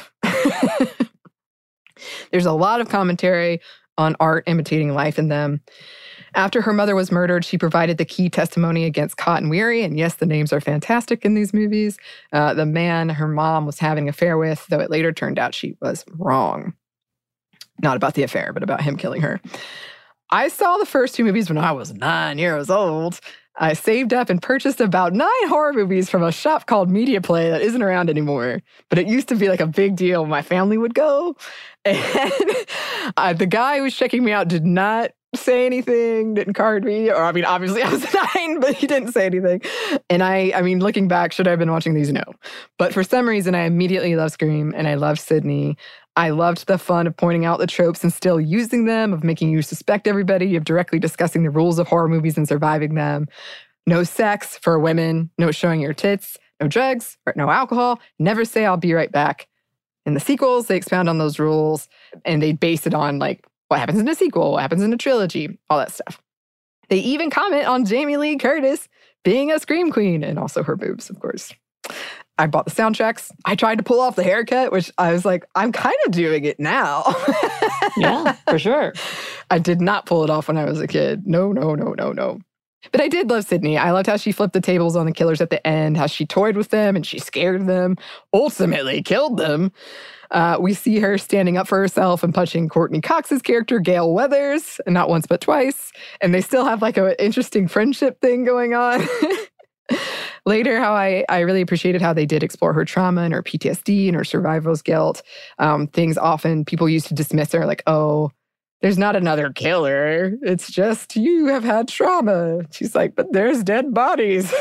There's a lot of commentary on art imitating life in them. After her mother was murdered, she provided the key testimony against Cotton Weary. And yes, the names are fantastic in these movies. Uh, the man her mom was having an affair with, though it later turned out she was wrong. Not about the affair, but about him killing her. I saw the first two movies when I was nine years old. I saved up and purchased about nine horror movies from a shop called Media Play that isn't around anymore. But it used to be like a big deal. My family would go. And uh, the guy who was checking me out did not say anything, didn't card me. Or, I mean, obviously I was nine, but he didn't say anything. And I, I mean, looking back, should I have been watching these? No. But for some reason, I immediately loved Scream and I loved Sidney. I loved the fun of pointing out the tropes and still using them, of making you suspect everybody, of directly discussing the rules of horror movies and surviving them. No sex for women, no showing your tits, no drugs, or no alcohol. Never say I'll be right back. In the sequels, they expound on those rules and they base it on like what happens in a sequel, what happens in a trilogy, all that stuff. They even comment on Jamie Lee Curtis being a Scream Queen and also her boobs, of course. I bought the soundtracks. I tried to pull off the haircut, which I was like, I'm kind of doing it now. Yeah, for sure. I did not pull it off when I was a kid. No, no, no, no, no. But I did love Sidney. I loved how she flipped the tables on the killers at the end, how she toyed with them and she scared them, ultimately killed them. Uh, we see her standing up for herself and punching Courtney Cox's character, Gale Weathers, and not once but twice. And they still have like an interesting friendship thing going on. Later, how I, I really appreciated how they did explore her trauma and her P T S D and her survival's guilt. Um, things often people used to dismiss her like, oh, there's not another killer. It's just you have had trauma. She's like, but there's dead bodies.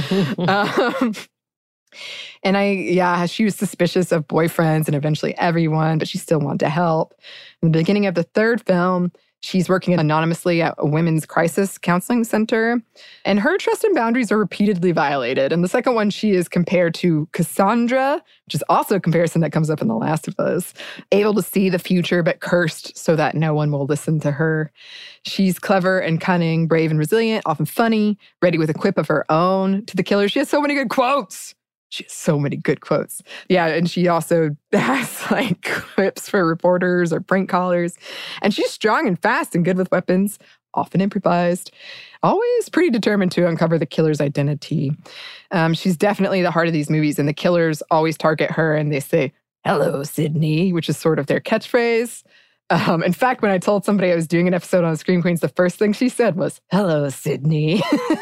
um, and I, yeah, she was suspicious of boyfriends and eventually everyone, but she still wanted to help. In the beginning of the third film, she's working anonymously at a women's crisis counseling center, and her trust and boundaries are repeatedly violated. In the second one, she is compared to Cassandra, which is also a comparison that comes up in The Last of Us, able to see the future but cursed so that no one will listen to her. She's clever and cunning, brave and resilient, often funny, ready with a quip of her own to the killer. She has so many good quotes. She has so many good quotes. Yeah, and she also has like quips for reporters or prank callers. And she's strong and fast and good with weapons, often improvised, always pretty determined to uncover the killer's identity. Um, she's definitely the heart of these movies, and the killers always target her and they say, "Hello, Sidney," which is sort of their catchphrase. Um, in fact, when I told somebody I was doing an episode on Scream Queens, the first thing she said was, "Hello, Sidney."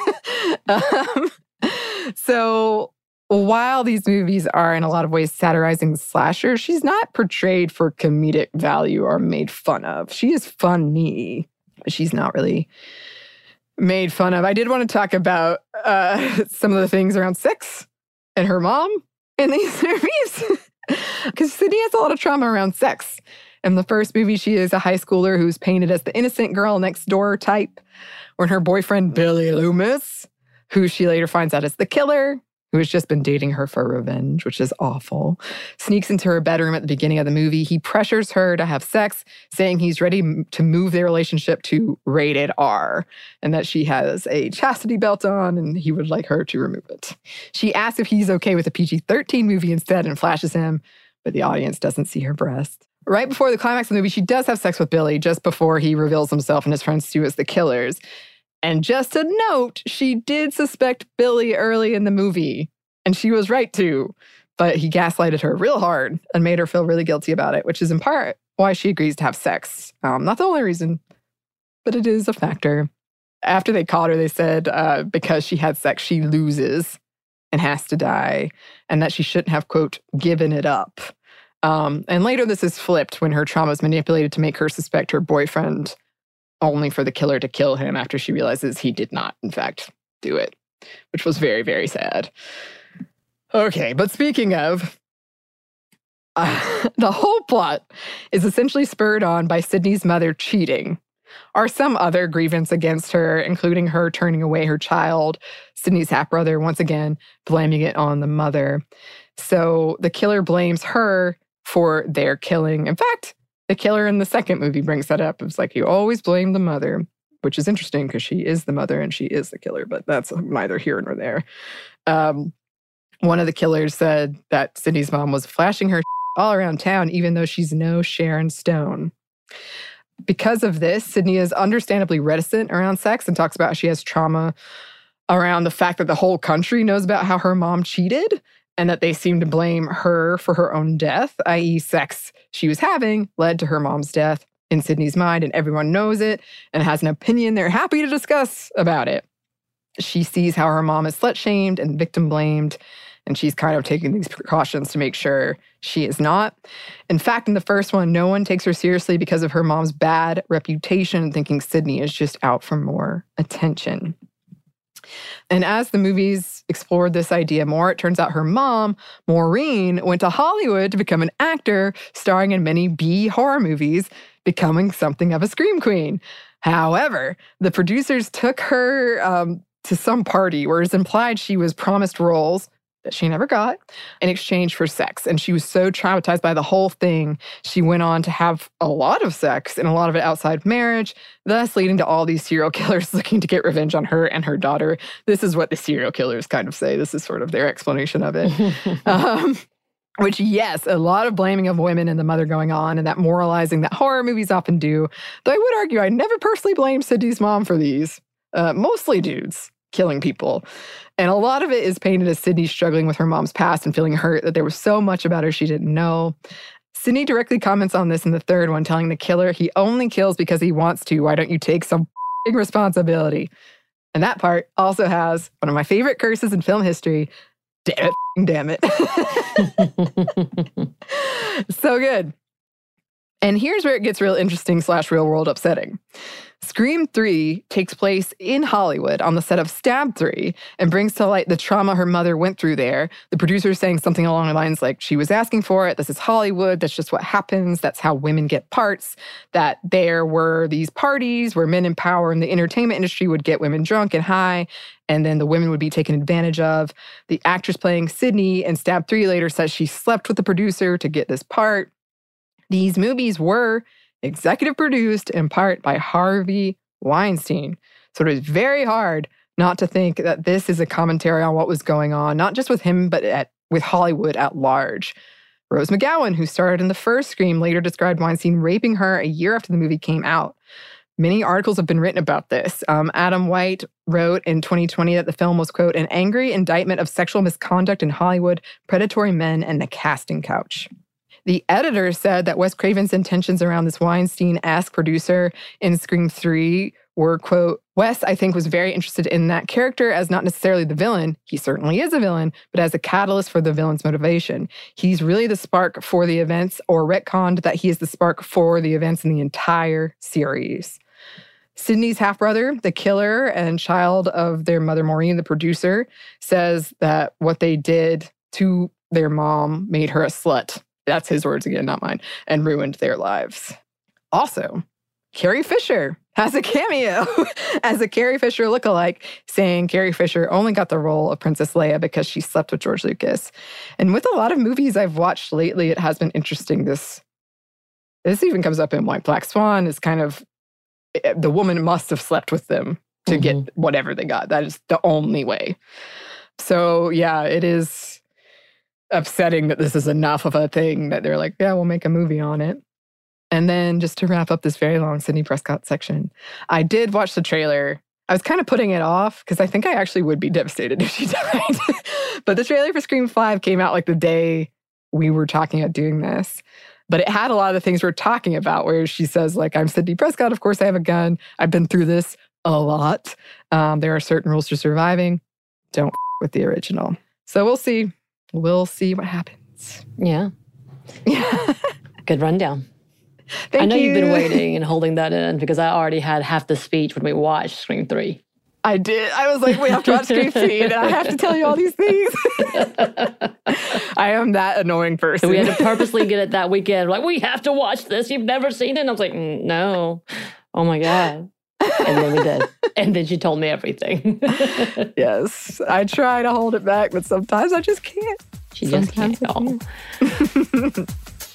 um, so... While these movies are in a lot of ways satirizing the slasher, she's not portrayed for comedic value or made fun of. She is funny, but she's not really made fun of. I did want to talk about uh, some of the things around sex and her mom in these movies, because Sidney has a lot of trauma around sex. In the first movie, she is a high schooler who's painted as the innocent girl next door type, when her boyfriend, Billy Loomis, who she later finds out is the killer, who has just been dating her for revenge, which is awful, sneaks into her bedroom at the beginning of the movie. He pressures her to have sex, saying he's ready to move their relationship to rated R, and that she has a chastity belt on and he would like her to remove it. She asks if he's okay with a P G thirteen movie instead and flashes him, but the audience doesn't see her breast. Right before the climax of the movie, she does have sex with Billy just before he reveals himself and his friends Stu as the killers. And just a note, she did suspect Billy early in the movie, and she was right to, but he gaslighted her real hard and made her feel really guilty about it, which is in part why she agrees to have sex. Um, not the only reason, but it is a factor. After they caught her, they said uh, because she had sex, she loses and has to die, and that she shouldn't have, quote, given it up. Um, and later this is flipped when her trauma is manipulated to make her suspect her boyfriend, only for the killer to kill him after she realizes he did not, in fact, do it, which was very, very sad. Okay, but speaking of, uh, the whole plot is essentially spurred on by Sidney's mother cheating, or some other grievance against her, including her turning away her child, Sidney's half-brother, once again, blaming it on the mother. So the killer blames her for their killing. In fact, the killer in the second movie brings that up. It's like, you always blame the mother, which is interesting because she is the mother and she is the killer, but that's neither here nor there. Um, one of the killers said that Sidney's mom was flashing her all around town, even though she's no Sharon Stone. Because of this, Sidney is understandably reticent around sex and talks about how she has trauma around the fact that the whole country knows about how her mom cheated and that they seem to blame her for her own death, that is sex she was having led to her mom's death in Sidney's mind, and everyone knows it and has an opinion they're happy to discuss about it. She sees how her mom is slut-shamed and victim-blamed, and she's kind of taking these precautions to make sure she is not. In fact, in the first one, no one takes her seriously because of her mom's bad reputation, thinking Sidney is just out for more attention. And as the movies explored this idea more, it turns out her mom, Maureen, went to Hollywood to become an actor, starring in many B horror movies, becoming something of a scream queen. However, the producers took her um, to some party where it's implied she was promised roles that she never got in exchange for sex. And she was so traumatized by the whole thing, she went on to have a lot of sex, and a lot of it outside of marriage, thus leading to all these serial killers looking to get revenge on her and her daughter. This is what the serial killers kind of say. This is sort of their explanation of it. um, which, yes, a lot of blaming of women and the mother going on, and that moralizing that horror movies often do. Though I would argue I never personally blamed Sidney's mom for these. uh, mostly dudes, killing people. And a lot of it is painted as Sydney struggling with her mom's past and feeling hurt that there was so much about her she didn't know. Sydney directly comments on this in the third one, telling the killer he only kills because he wants to. Why don't you take some f***ing responsibility? And that part also has one of my favorite curses in film history. Damn it, damn it. So good. And here's where it gets real interesting slash real world upsetting. Scream three takes place in Hollywood on the set of Stab three and brings to light the trauma her mother went through there. The producer is saying something along the lines like, she was asking for it, this is Hollywood, that's just what happens, that's how women get parts, that there were these parties where men in power in the entertainment industry would get women drunk and high, and then the women would be taken advantage of. The actress playing Sydney in Stab three later says she slept with the producer to get this part. These movies were executive produced in part by Harvey Weinstein. So it is very hard not to think that this is a commentary on what was going on, not just with him, but at, with Hollywood at large. Rose McGowan, who starred in the first Scream, later described Weinstein raping her a year after the movie came out. Many articles have been written about this. Um, Adam White wrote in twenty twenty that the film was, quote, an angry indictment of sexual misconduct in Hollywood, predatory men, and the casting couch. The editor said that Wes Craven's intentions around this Weinstein-esque producer in Scream three were, quote, Wes, I think, was very interested in that character as not necessarily the villain. He certainly is a villain, but as a catalyst for the villain's motivation. He's really the spark for the events, or retconned that he is the spark for the events in the entire series. Sydney's half-brother, the killer and child of their mother, Maureen, the producer, says that what they did to their mom made her a slut. That's his words again, not mine, and ruined their lives. Also, Carrie Fisher has a cameo as a Carrie Fisher lookalike, saying Carrie Fisher only got the role of Princess Leia because she slept with George Lucas. And with a lot of movies I've watched lately, it has been interesting. This, this even comes up in White Black Swan, is kind of, the woman must have slept with them to mm-hmm. get whatever they got. That is the only way. So yeah, it is upsetting that this is enough of a thing that they're like, yeah, we'll make a movie on it. And then just to wrap up this very long Sidney Prescott section, I did watch the trailer. I was kind of putting it off because I think I actually would be devastated if she died. But the trailer for Scream five came out like the day we were talking about doing this. But it had a lot of the things we're talking about, where she says, like, I'm Sidney Prescott. Of course, I have a gun. I've been through this a lot. Um, there are certain rules to surviving. Don't f- with the original. So we'll see. We'll see what happens. Yeah. Yeah. Good rundown. Thank I know you. You've been waiting and holding that in because I already had half the speech when we watched Scream three. I did. I was like, we have to watch Scream three, and I have to tell you all these things. I am that annoying person. So we had to purposely get it that weekend. Like, we have to watch this. You've never seen it? And I was like, mm, no. Oh, my God. And then we did. And then she told me everything. Yes. I try to hold it back, but sometimes I just can't. She just sometimes can't. can't.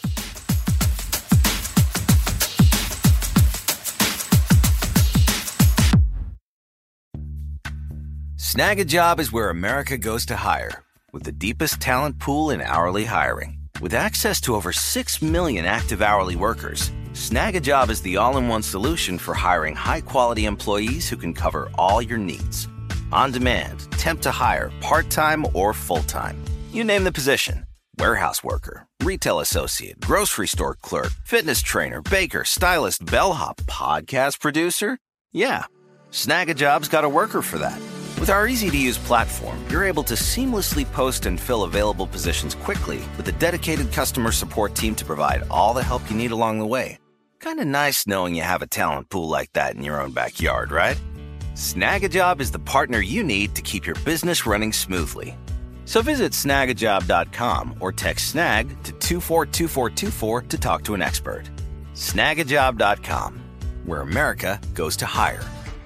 Snag a Job is where America goes to hire, with the deepest talent pool in hourly hiring. With access to over six million active hourly workers, Snag a Job is the all-in-one solution for hiring high-quality employees who can cover all your needs. On demand, temp to hire, part-time or full-time. You name the position. Warehouse worker, retail associate, grocery store clerk, fitness trainer, baker, stylist, bellhop, podcast producer. Yeah, Snag a Job's got a worker for that. With our easy-to-use platform, you're able to seamlessly post and fill available positions quickly with a dedicated customer support team to provide all the help you need along the way. Kind of nice knowing you have a talent pool like that in your own backyard, right? Snag a Job is the partner you need to keep your business running smoothly. So visit snag a job dot com or text SNAG to two four two four two four to talk to an expert. snag a job dot com, where America goes to hire.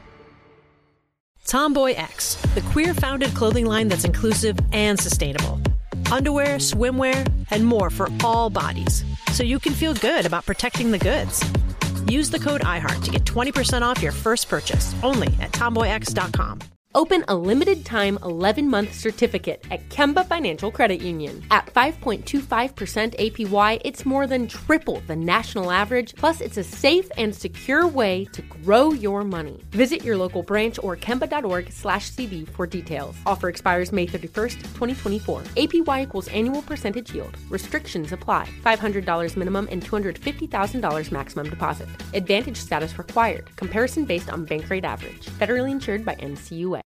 Tomboy X, the queer-founded clothing line that's inclusive and sustainable. Underwear, swimwear, and more for all bodies, so you can feel good about protecting the goods. Use the code iHeart to get twenty percent off your first purchase, only at tomboy x dot com. Open a limited-time eleven-month certificate at Kemba Financial Credit Union. At five point two five percent A P Y, it's more than triple the national average, plus it's a safe and secure way to grow your money. Visit your local branch or kemba.org slash CD for details. Offer expires May thirty-first, twenty twenty-four. A P Y equals annual percentage yield. Restrictions apply. five hundred dollars minimum and two hundred fifty thousand dollars maximum deposit. Advantage status required. Comparison based on bank rate average. Federally insured by N C U A.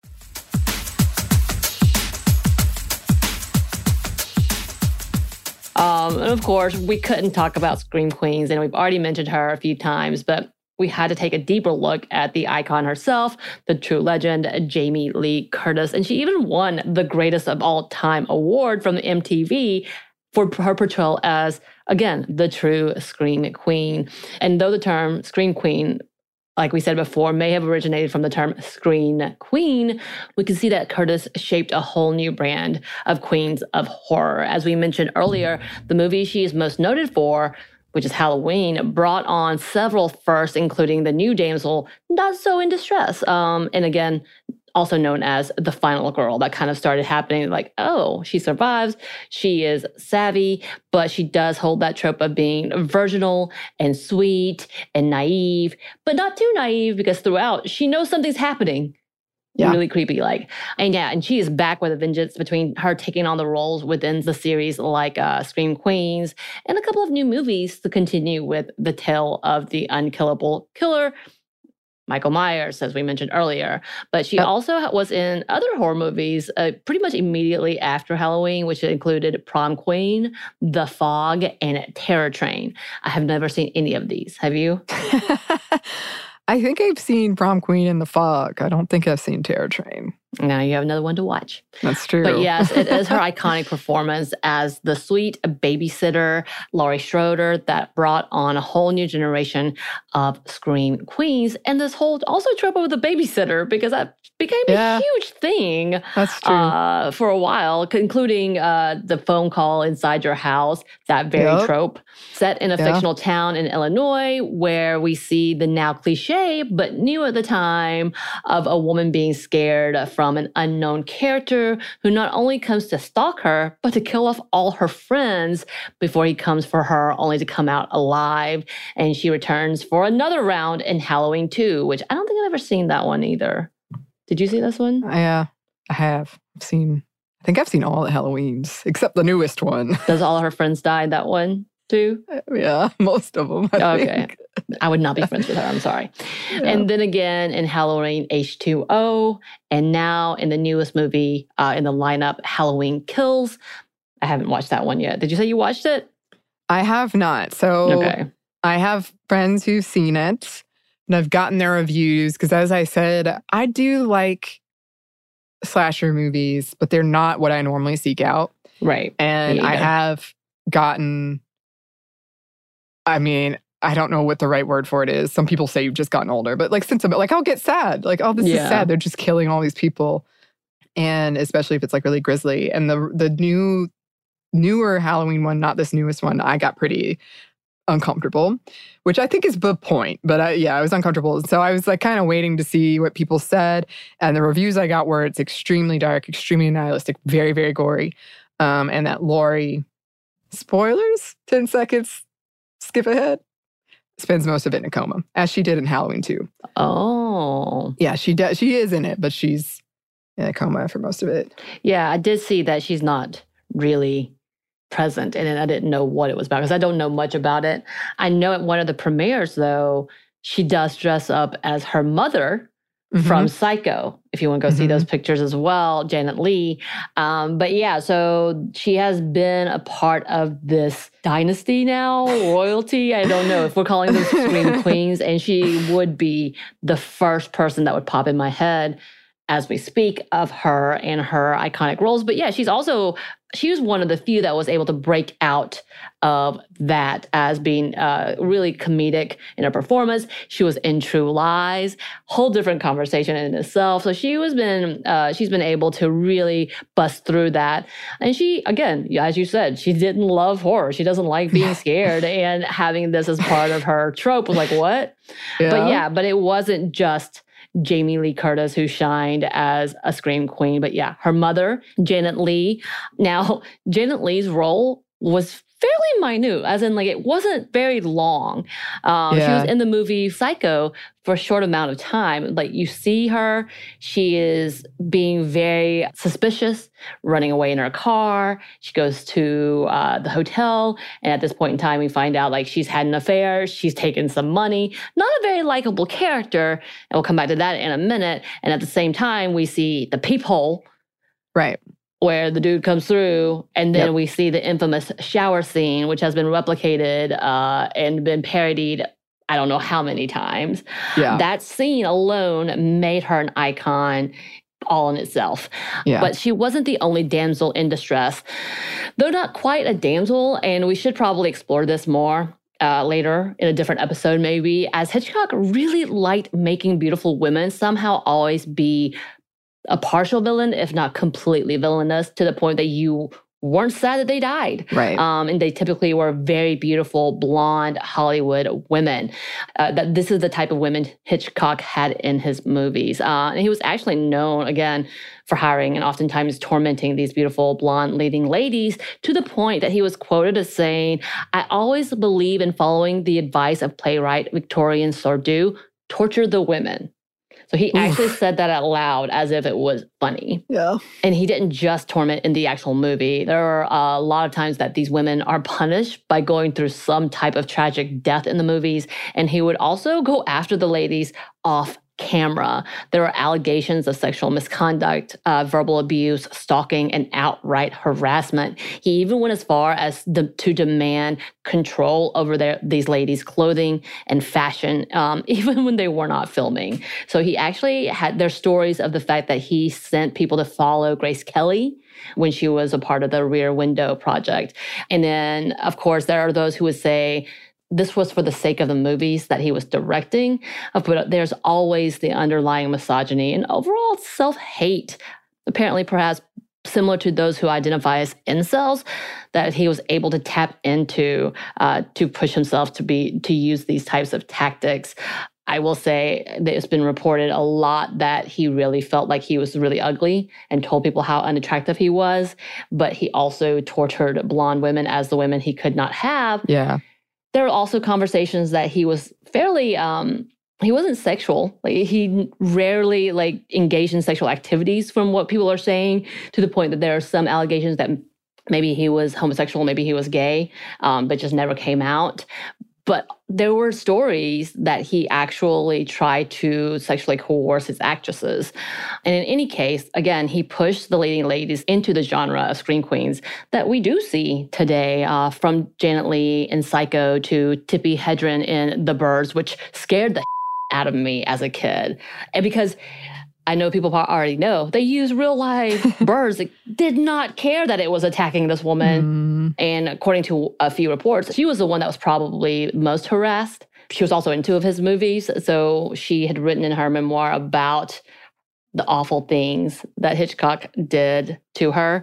Um, and of course, we couldn't talk about Scream Queens, and we've already mentioned her a few times, but we had to take a deeper look at the icon herself, the true legend, Jamie Lee Curtis. And she even won the Greatest of All Time award from the M T V for her portrayal as, again, the true Scream Queen. And though the term Scream Queen, like we said before, may have originated from the term Screen Queen, we can see that Curtis shaped a whole new brand of queens of horror. As we mentioned earlier, the movie she is most noted for, which is Halloween, brought on several firsts, including the new damsel, Not So in Distress. Um, and again, also known as the final girl. That kind of started happening like, oh, she survives, she is savvy, but she does hold that trope of being virginal and sweet and naive, but not too naive because throughout she knows something's happening. Yeah. Really creepy like. And yeah, and she is back with a vengeance between her taking on the roles within the series like uh, Scream Queens and a couple of new movies to continue with the tale of the unkillable killer, Michael Myers, as we mentioned earlier. But she yep. also was in other horror movies uh, pretty much immediately after Halloween, which included Prom Queen, The Fog, and Terror Train. I have never seen any of these. Have you? I think I've seen Prom Queen and The Fog. I don't think I've seen Terror Train. Now you have another one to watch. That's true. But yes, it is her iconic performance as the sweet babysitter, Laurie Schroeder, that brought on a whole new generation of Scream Queens. And this whole also trope of the babysitter, because that became yeah. a huge thing. That's true. Uh, for a while, including uh, the phone call inside your house, that very yep. trope. Set in a yeah. fictional town in Illinois, where we see the now cliche, but new at the time, of a woman being scared from an unknown character who not only comes to stalk her, but to kill off all her friends before he comes for her, only to come out alive. And she returns for another round in Halloween two, which I don't think I've ever seen that one either. Did you see this one? Yeah, I have. I've seen, I think I've seen all the Halloweens, except the newest one. Does all her friends die that one too? Yeah, most of them, I okay. think. I would not be friends with her. I'm sorry. Yeah. And then again in Halloween H two O, and now in the newest movie uh, in the lineup, Halloween Kills. I haven't watched that one yet. Did you say you watched it? I have not. So okay. I have friends who've seen it, and I've gotten their reviews because, as I said, I do like slasher movies, but they're not what I normally seek out. Right. And I have gotten, I mean, I don't know what the right word for it is. Some people say you've just gotten older, but like sentiment, like I'll get sad. Like, oh, this yeah. is sad. They're just killing all these people. And especially if it's like really grisly. And the the new, newer Halloween one, not this newest one, I got pretty uncomfortable, which I think is the point. But I, yeah, I was uncomfortable. So I was like kind of waiting to see what people said. And the reviews I got were it's extremely dark, extremely nihilistic, very, very gory. Um, and that Laurie, spoilers, ten seconds, skip ahead, spends most of it in a coma, as she did in Halloween two. Oh. Yeah, she does. She is in it, but she's in a coma for most of it. Yeah, I did see that she's not really present, and I didn't know what it was about because I don't know much about it. I know at one of the premieres, though, she does dress up as her mother mm-hmm. from Psycho, if you want to go mm-hmm. see those pictures as well, Janet Leigh. Um, but yeah, so she has been a part of this dynasty now, royalty. I don't know if we're calling them Scream Queens, and she would be the first person that would pop in my head as we speak of her and her iconic roles. But yeah, she's also, she was one of the few that was able to break out of that as being uh, really comedic in her performance. She was in True Lies, whole different conversation in itself. So she was been, uh, she's been able to really bust through that. And she, again, as you said, she didn't love horror. She doesn't like being scared, and having this as part of her trope was like, what? Yeah. But yeah, but it wasn't just Jamie Lee Curtis, who shined as a Scream queen. But yeah, her mother, Janet Leigh. Now, Janet Leigh's role was fairly minute, as in like it wasn't very long. Um, yeah. She was in the movie Psycho for a short amount of time. Like you see her, she is being very suspicious, running away in her car. She goes to uh, the hotel, and at this point in time, we find out like she's had an affair, she's taken some money. Not a very likable character, and we'll come back to that in a minute. And at the same time, we see the peephole, right? Where the dude comes through, and then yep. we see the infamous shower scene, which has been replicated uh, and been parodied I don't know how many times. Yeah. That scene alone made her an icon all in itself. Yeah. But she wasn't the only damsel in distress. Though not quite a damsel, and we should probably explore this more uh, later in a different episode maybe, as Hitchcock really liked making beautiful women somehow always be a partial villain, if not completely villainous, to the point that you weren't sad that they died. Right. Um, and they typically were very beautiful, blonde Hollywood women. Uh, that this is the type of women Hitchcock had in his movies. Uh, and he was actually known, again, for hiring and oftentimes tormenting these beautiful blonde leading ladies, to the point that he was quoted as saying, "I always believe in following the advice of playwright Victorien Sardou, torture the women." So he actually Oof. said that out loud as if it was funny. Yeah. And he didn't just torment in the actual movie. There are a lot of times that these women are punished by going through some type of tragic death in the movies. And he would also go after the ladies off camera. There were allegations of sexual misconduct, uh, verbal abuse, stalking, and outright harassment. He even went as far as the, to demand control over their, these ladies' clothing and fashion, um, even when they were not filming. So he actually had their stories of the fact that he sent people to follow Grace Kelly when she was a part of the Rear Window project. And then, of course, there are those who would say, this was for the sake of the movies that he was directing, but there's always the underlying misogyny and overall self-hate, apparently perhaps similar to those who identify as incels, that he was able to tap into uh, to push himself to be to use these types of tactics. I will say that it's been reported a lot that he really felt like he was really ugly and told people how unattractive he was, but he also tortured blonde women as the women he could not have. Yeah. There are also conversations that he was fairly, um, he wasn't sexual. Like he rarely like engaged in sexual activities from what people are saying, to the point that there are some allegations that maybe he was homosexual, maybe he was gay, um, but just never came out. But there were stories that he actually tried to sexually coerce his actresses. And in any case, again, he pushed the leading ladies into the genre of scream queens that we do see today, uh, from Janet Leigh in Psycho to Tippi Hedren in The Birds, which scared the out of me as a kid. And because I know people already know, they use real live birds that did not care that it was attacking this woman. Mm. And according to a few reports, she was the one that was probably most harassed. She was also in two of his movies. So she had written in her memoir about the awful things that Hitchcock did to her.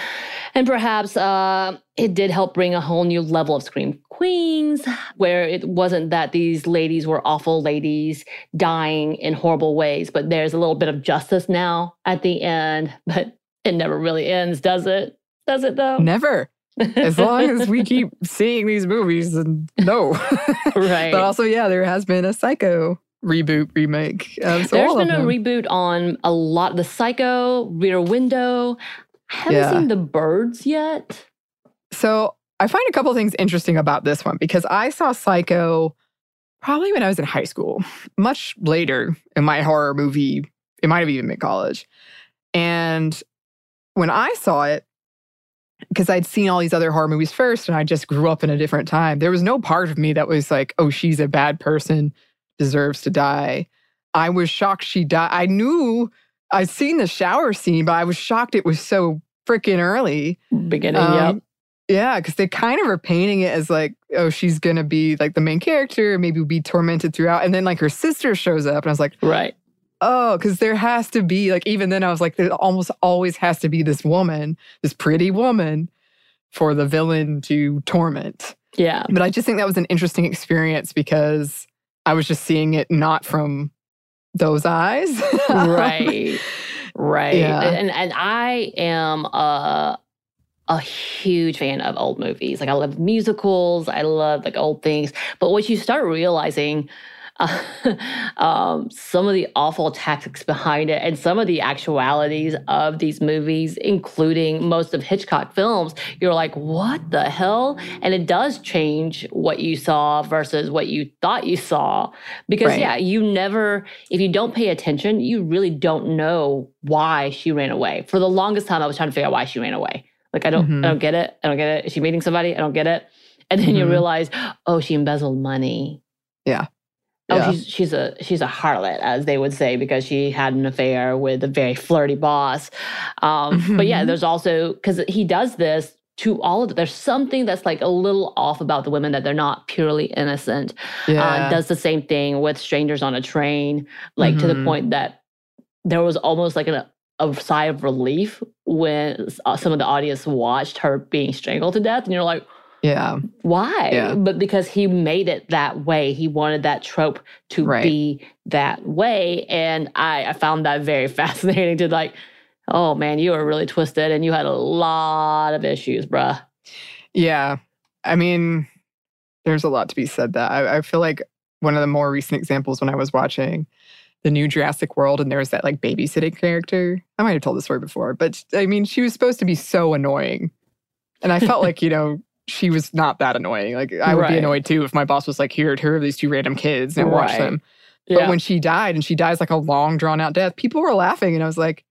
And perhaps uh, it did help bring a whole new level of scream queens, where it wasn't that these ladies were awful ladies dying in horrible ways, but there's a little bit of justice now at the end. But it never really ends, does it? Does it, though? Never. As long as we keep seeing these movies, and no. Right. But also, yeah, there has been a Psycho reboot, remake. Um, so There's been a reboot on a lot. The Psycho, Rear Window. I haven't yeah. seen The Birds yet. So I find a couple things interesting about this one, because I saw Psycho probably when I was in high school, much later in my horror movie. It might have even been college. And when I saw it, because I'd seen all these other horror movies first and I just grew up in a different time, there was no part of me that was like, oh, she's a bad person, deserves to die. I was shocked she died. I knew I'd seen the shower scene, but I was shocked it was so freaking early. Beginning, um, yeah. Yeah, because they kind of are painting it as like, oh, she's going to be like the main character, maybe be tormented throughout. And then like her sister shows up and I was like, right. Oh, because there has to be, like, even then I was like, there almost always has to be this woman, this pretty woman for the villain to torment. Yeah. But I just think that was an interesting experience because I was just seeing it not from those eyes. Right. Right. Yeah. And and I am a, a huge fan of old movies. Like I love musicals. I love like old things. But what you start realizing, uh, um, some of the awful tactics behind it and some of the actualities of these movies, including most of Hitchcock films, you're like, what the hell? And it does change what you saw versus what you thought you saw. Because, Right. yeah, you never, if you don't pay attention, you really don't know why she ran away. For the longest time, I was trying to figure out why she ran away. Like, I don't, Mhm. I don't get it. I don't get it. Is she meeting somebody? I don't get it. And then you Mhm. realize, oh, she embezzled money. Yeah. Oh, Yeah. she's she's a she's a harlot, as they would say, because she had an affair with a very flirty boss. Um, But yeah, Mhm. there's also, because he does this to all of it. There's something that's like a little off about the women, that they're not purely innocent. Yeah. Uh, does the same thing with Strangers on a Train, like to the Mhm. point that there was almost like an, a sigh of relief when uh, some of the audience watched her being strangled to death. And you're like, Yeah. why? Yeah. But because he made it that way. He wanted that trope to Right. be that way. And I, I found that very fascinating to like, oh man, you were really twisted and you had a lot of issues, bruh. Yeah. I mean, there's a lot to be said that. I, I feel like one of the more recent examples when I was watching the new Jurassic World and there was that like babysitting character. I might have told this story before, but I mean, she was supposed to be so annoying. And I felt like, you know, she was not that annoying. Like I would Right. be annoyed too if my boss was like, here, here are these two random kids and watch Right. them. Yeah. But when she died and she dies like a long drawn out death, people were laughing and I was like,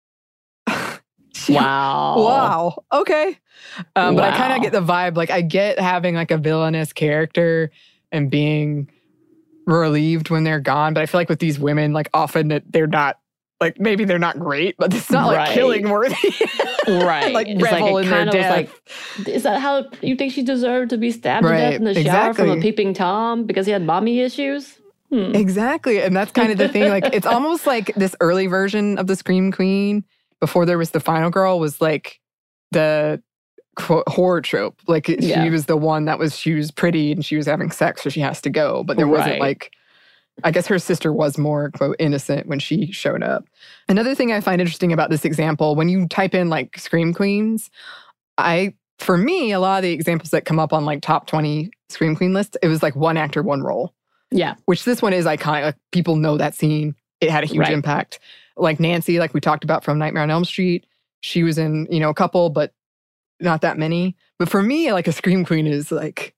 wow. wow, okay. Um, But I kind Wow. of get the vibe. Like I get having like a villainous character and being relieved when they're gone. But I feel like with these women, like often that they're not, like maybe they're not great, but it's not like Right. killing worthy. Right. Like It's revel it in their kinda was death. like, is that how you think she deserved to be stabbed to Right. death in the shower from a Exactly. peeping Tom because he had mommy issues? Hmm. Exactly. And that's kind of the thing. Like, it's almost like this early version of the Scream Queen before there was the final girl was like the quote, horror trope. Like, it- Yeah. she was the one that was, she was pretty and she was having sex, so she has to go. But there wasn't Right. like, I guess her sister was more, quote, innocent when she showed up. Another thing I find interesting about this example, when you type in like Scream Queens, I, for me, a lot of the examples that come up on like top twenty Scream Queen lists, it was like one actor, one role. Yeah. Which this one is iconic. Like people know that scene. It had a huge Right. impact. Like Nancy, like we talked about from Nightmare on Elm Street, she was in, you know, a couple, but not that many. But for me, like a Scream Queen is like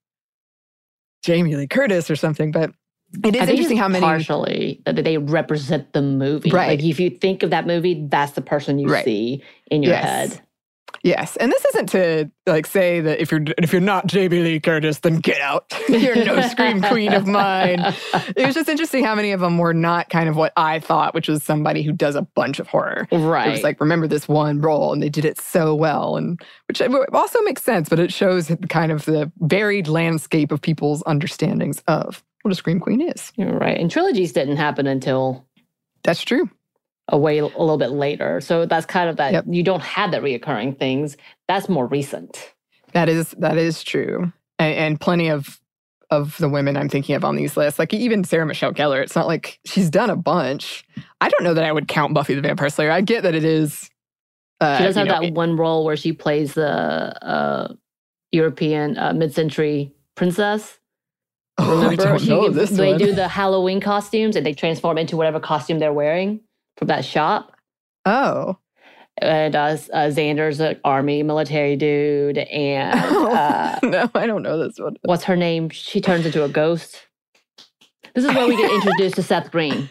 Jamie Lee Curtis or something. But it is I think interesting it's how many. partially that they represent the movie. Right. Like if you think of that movie, that's the person you Right. see in your Yes. head. Yes, and this isn't to like say that if you're if you're not Jamie Lee Curtis, then get out. You're no Scream Queen of mine. It was just interesting how many of them were not kind of what I thought, which was somebody who does a bunch of horror. Right. It was like, remember this one role, and they did it so well, and which also makes sense, but it shows kind of the varied landscape of people's understandings of what a Scream Queen is. You're right. And trilogies didn't happen until That's true. a way a little bit later. So that's kind of that Yep. you don't have that reoccurring things. That's more recent. That is that is true, and, and plenty of of the women I'm thinking of on these lists, like even Sarah Michelle Gellar. It's not like she's done a bunch. I don't know that I would count Buffy the Vampire Slayer. I get that it is. Uh, She does you have know, that one role where she plays the uh, European uh, mid-century princess. Oh, I don't She- know this they one. do the Halloween costumes and they transform into whatever costume they're wearing from that shop. Oh, And uh, uh, Xander's an army military dude. And uh, no, I don't know this one. what's her name? She turns into a ghost. This is where we get introduced to Seth Green.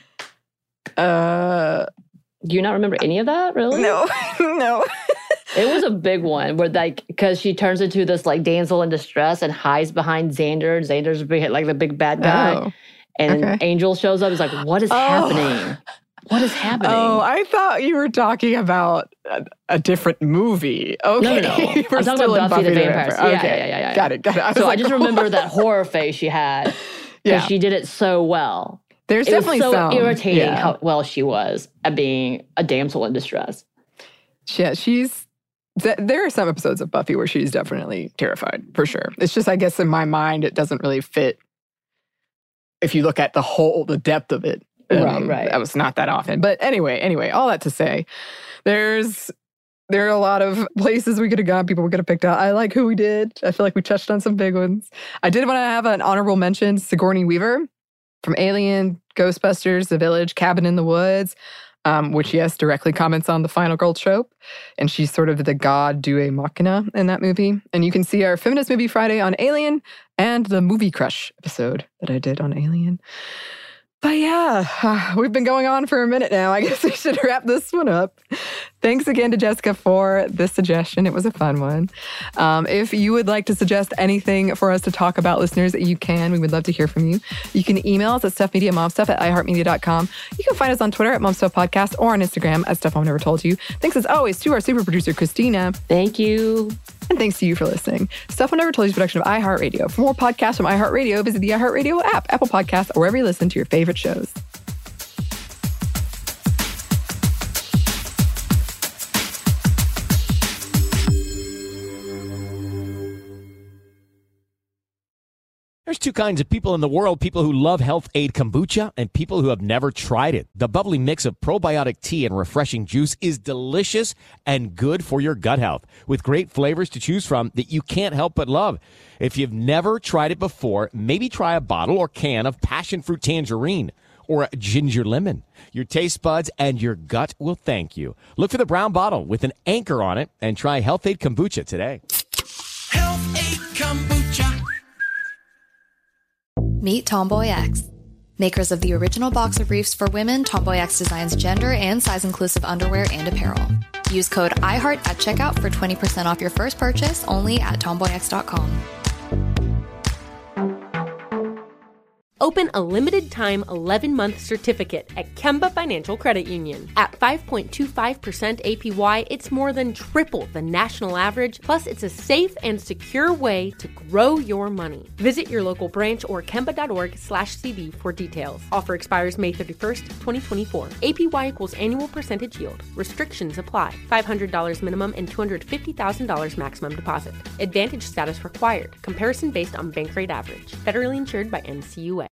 Uh, Do you not remember any of that, really? no, no. It was a big one where, like, because she turns into this, like, damsel in distress and hides behind Xander. Xander's big, like the big bad guy. Oh, and okay. Angel shows up. He's like, what is Oh. happening? What is happening? oh, I thought you were talking about a, a different movie. Okay, No, no, no. I'm We're talking still in about Buffy the Vampire Slayer. Yeah, Okay, yeah, yeah, yeah, got it, got it. I was so like, I just remember that horror face she had because Yeah, she did it so well. there's It was definitely so some irritating yeah. how well she was at being a damsel in distress. Yeah, she's. th- There are some episodes of Buffy where she's definitely terrified, for sure. It's just, I guess, in my mind, it doesn't really fit. If you look at the whole, the depth of it, Um, right, right. That was not that often. But anyway, anyway, all that to say, there's there are a lot of places we could have gone, people we could have picked out. I like who we did. I feel like we touched on some big ones. I did want to have an honorable mention, Sigourney Weaver from Alien, Ghostbusters, The Village, Cabin in the Woods, um, which, yes, directly comments on the final girl trope. And she's sort of the god Due Machina in that movie. And you can see our Feminist Movie Friday on Alien and the Movie Crush episode that I did on Alien. But yeah, we've been going on for a minute now. I guess we should wrap this one up. Thanks again to Jessica for this suggestion. It was a fun one. Um, if you would like to suggest anything for us to talk about, listeners, you can. We would love to hear from you. You can email us at stuffmediamomstuff at i heart media dot com. You can find us on Twitter at momstuffpodcast or on Instagram at Stuff Mom Never Told You. Thanks as always to our super producer, Christina. Thank you. And thanks to you for listening. Stuff Mom Never Told You is a production of iHeartRadio. For more podcasts from iHeartRadio, visit the iHeartRadio app, Apple Podcasts, or wherever you listen to your favorite shows. There's two kinds of people in the world, people who love Health Aid Kombucha and people who have never tried it. The bubbly mix of probiotic tea and refreshing juice is delicious and good for your gut health, with great flavors to choose from that you can't help but love. If you've never tried it before, maybe try a bottle or can of passion fruit tangerine or a ginger lemon. Your taste buds and your gut will thank you. Look for the brown bottle with an anchor on it and try Health Aid Kombucha today. Health Aid Kombucha. Meet Tomboy X. Makers of the original boxer briefs for women, Tomboy X designs gender and size-inclusive underwear and apparel. Use code iHeart at checkout for twenty percent off your first purchase only at tomboy x dot com. Open a limited-time eleven-month certificate at Kemba Financial Credit Union. At five point two five percent A P Y, it's more than triple the national average, plus it's a safe and secure way to grow your money. Visit your local branch or kemba.org slash CD for details. Offer expires May thirty-first, twenty twenty-four. A P Y equals annual percentage yield. Restrictions apply. five hundred dollars minimum and two hundred fifty thousand dollars maximum deposit. Advantage status required. Comparison based on bank rate average. Federally insured by N C U A.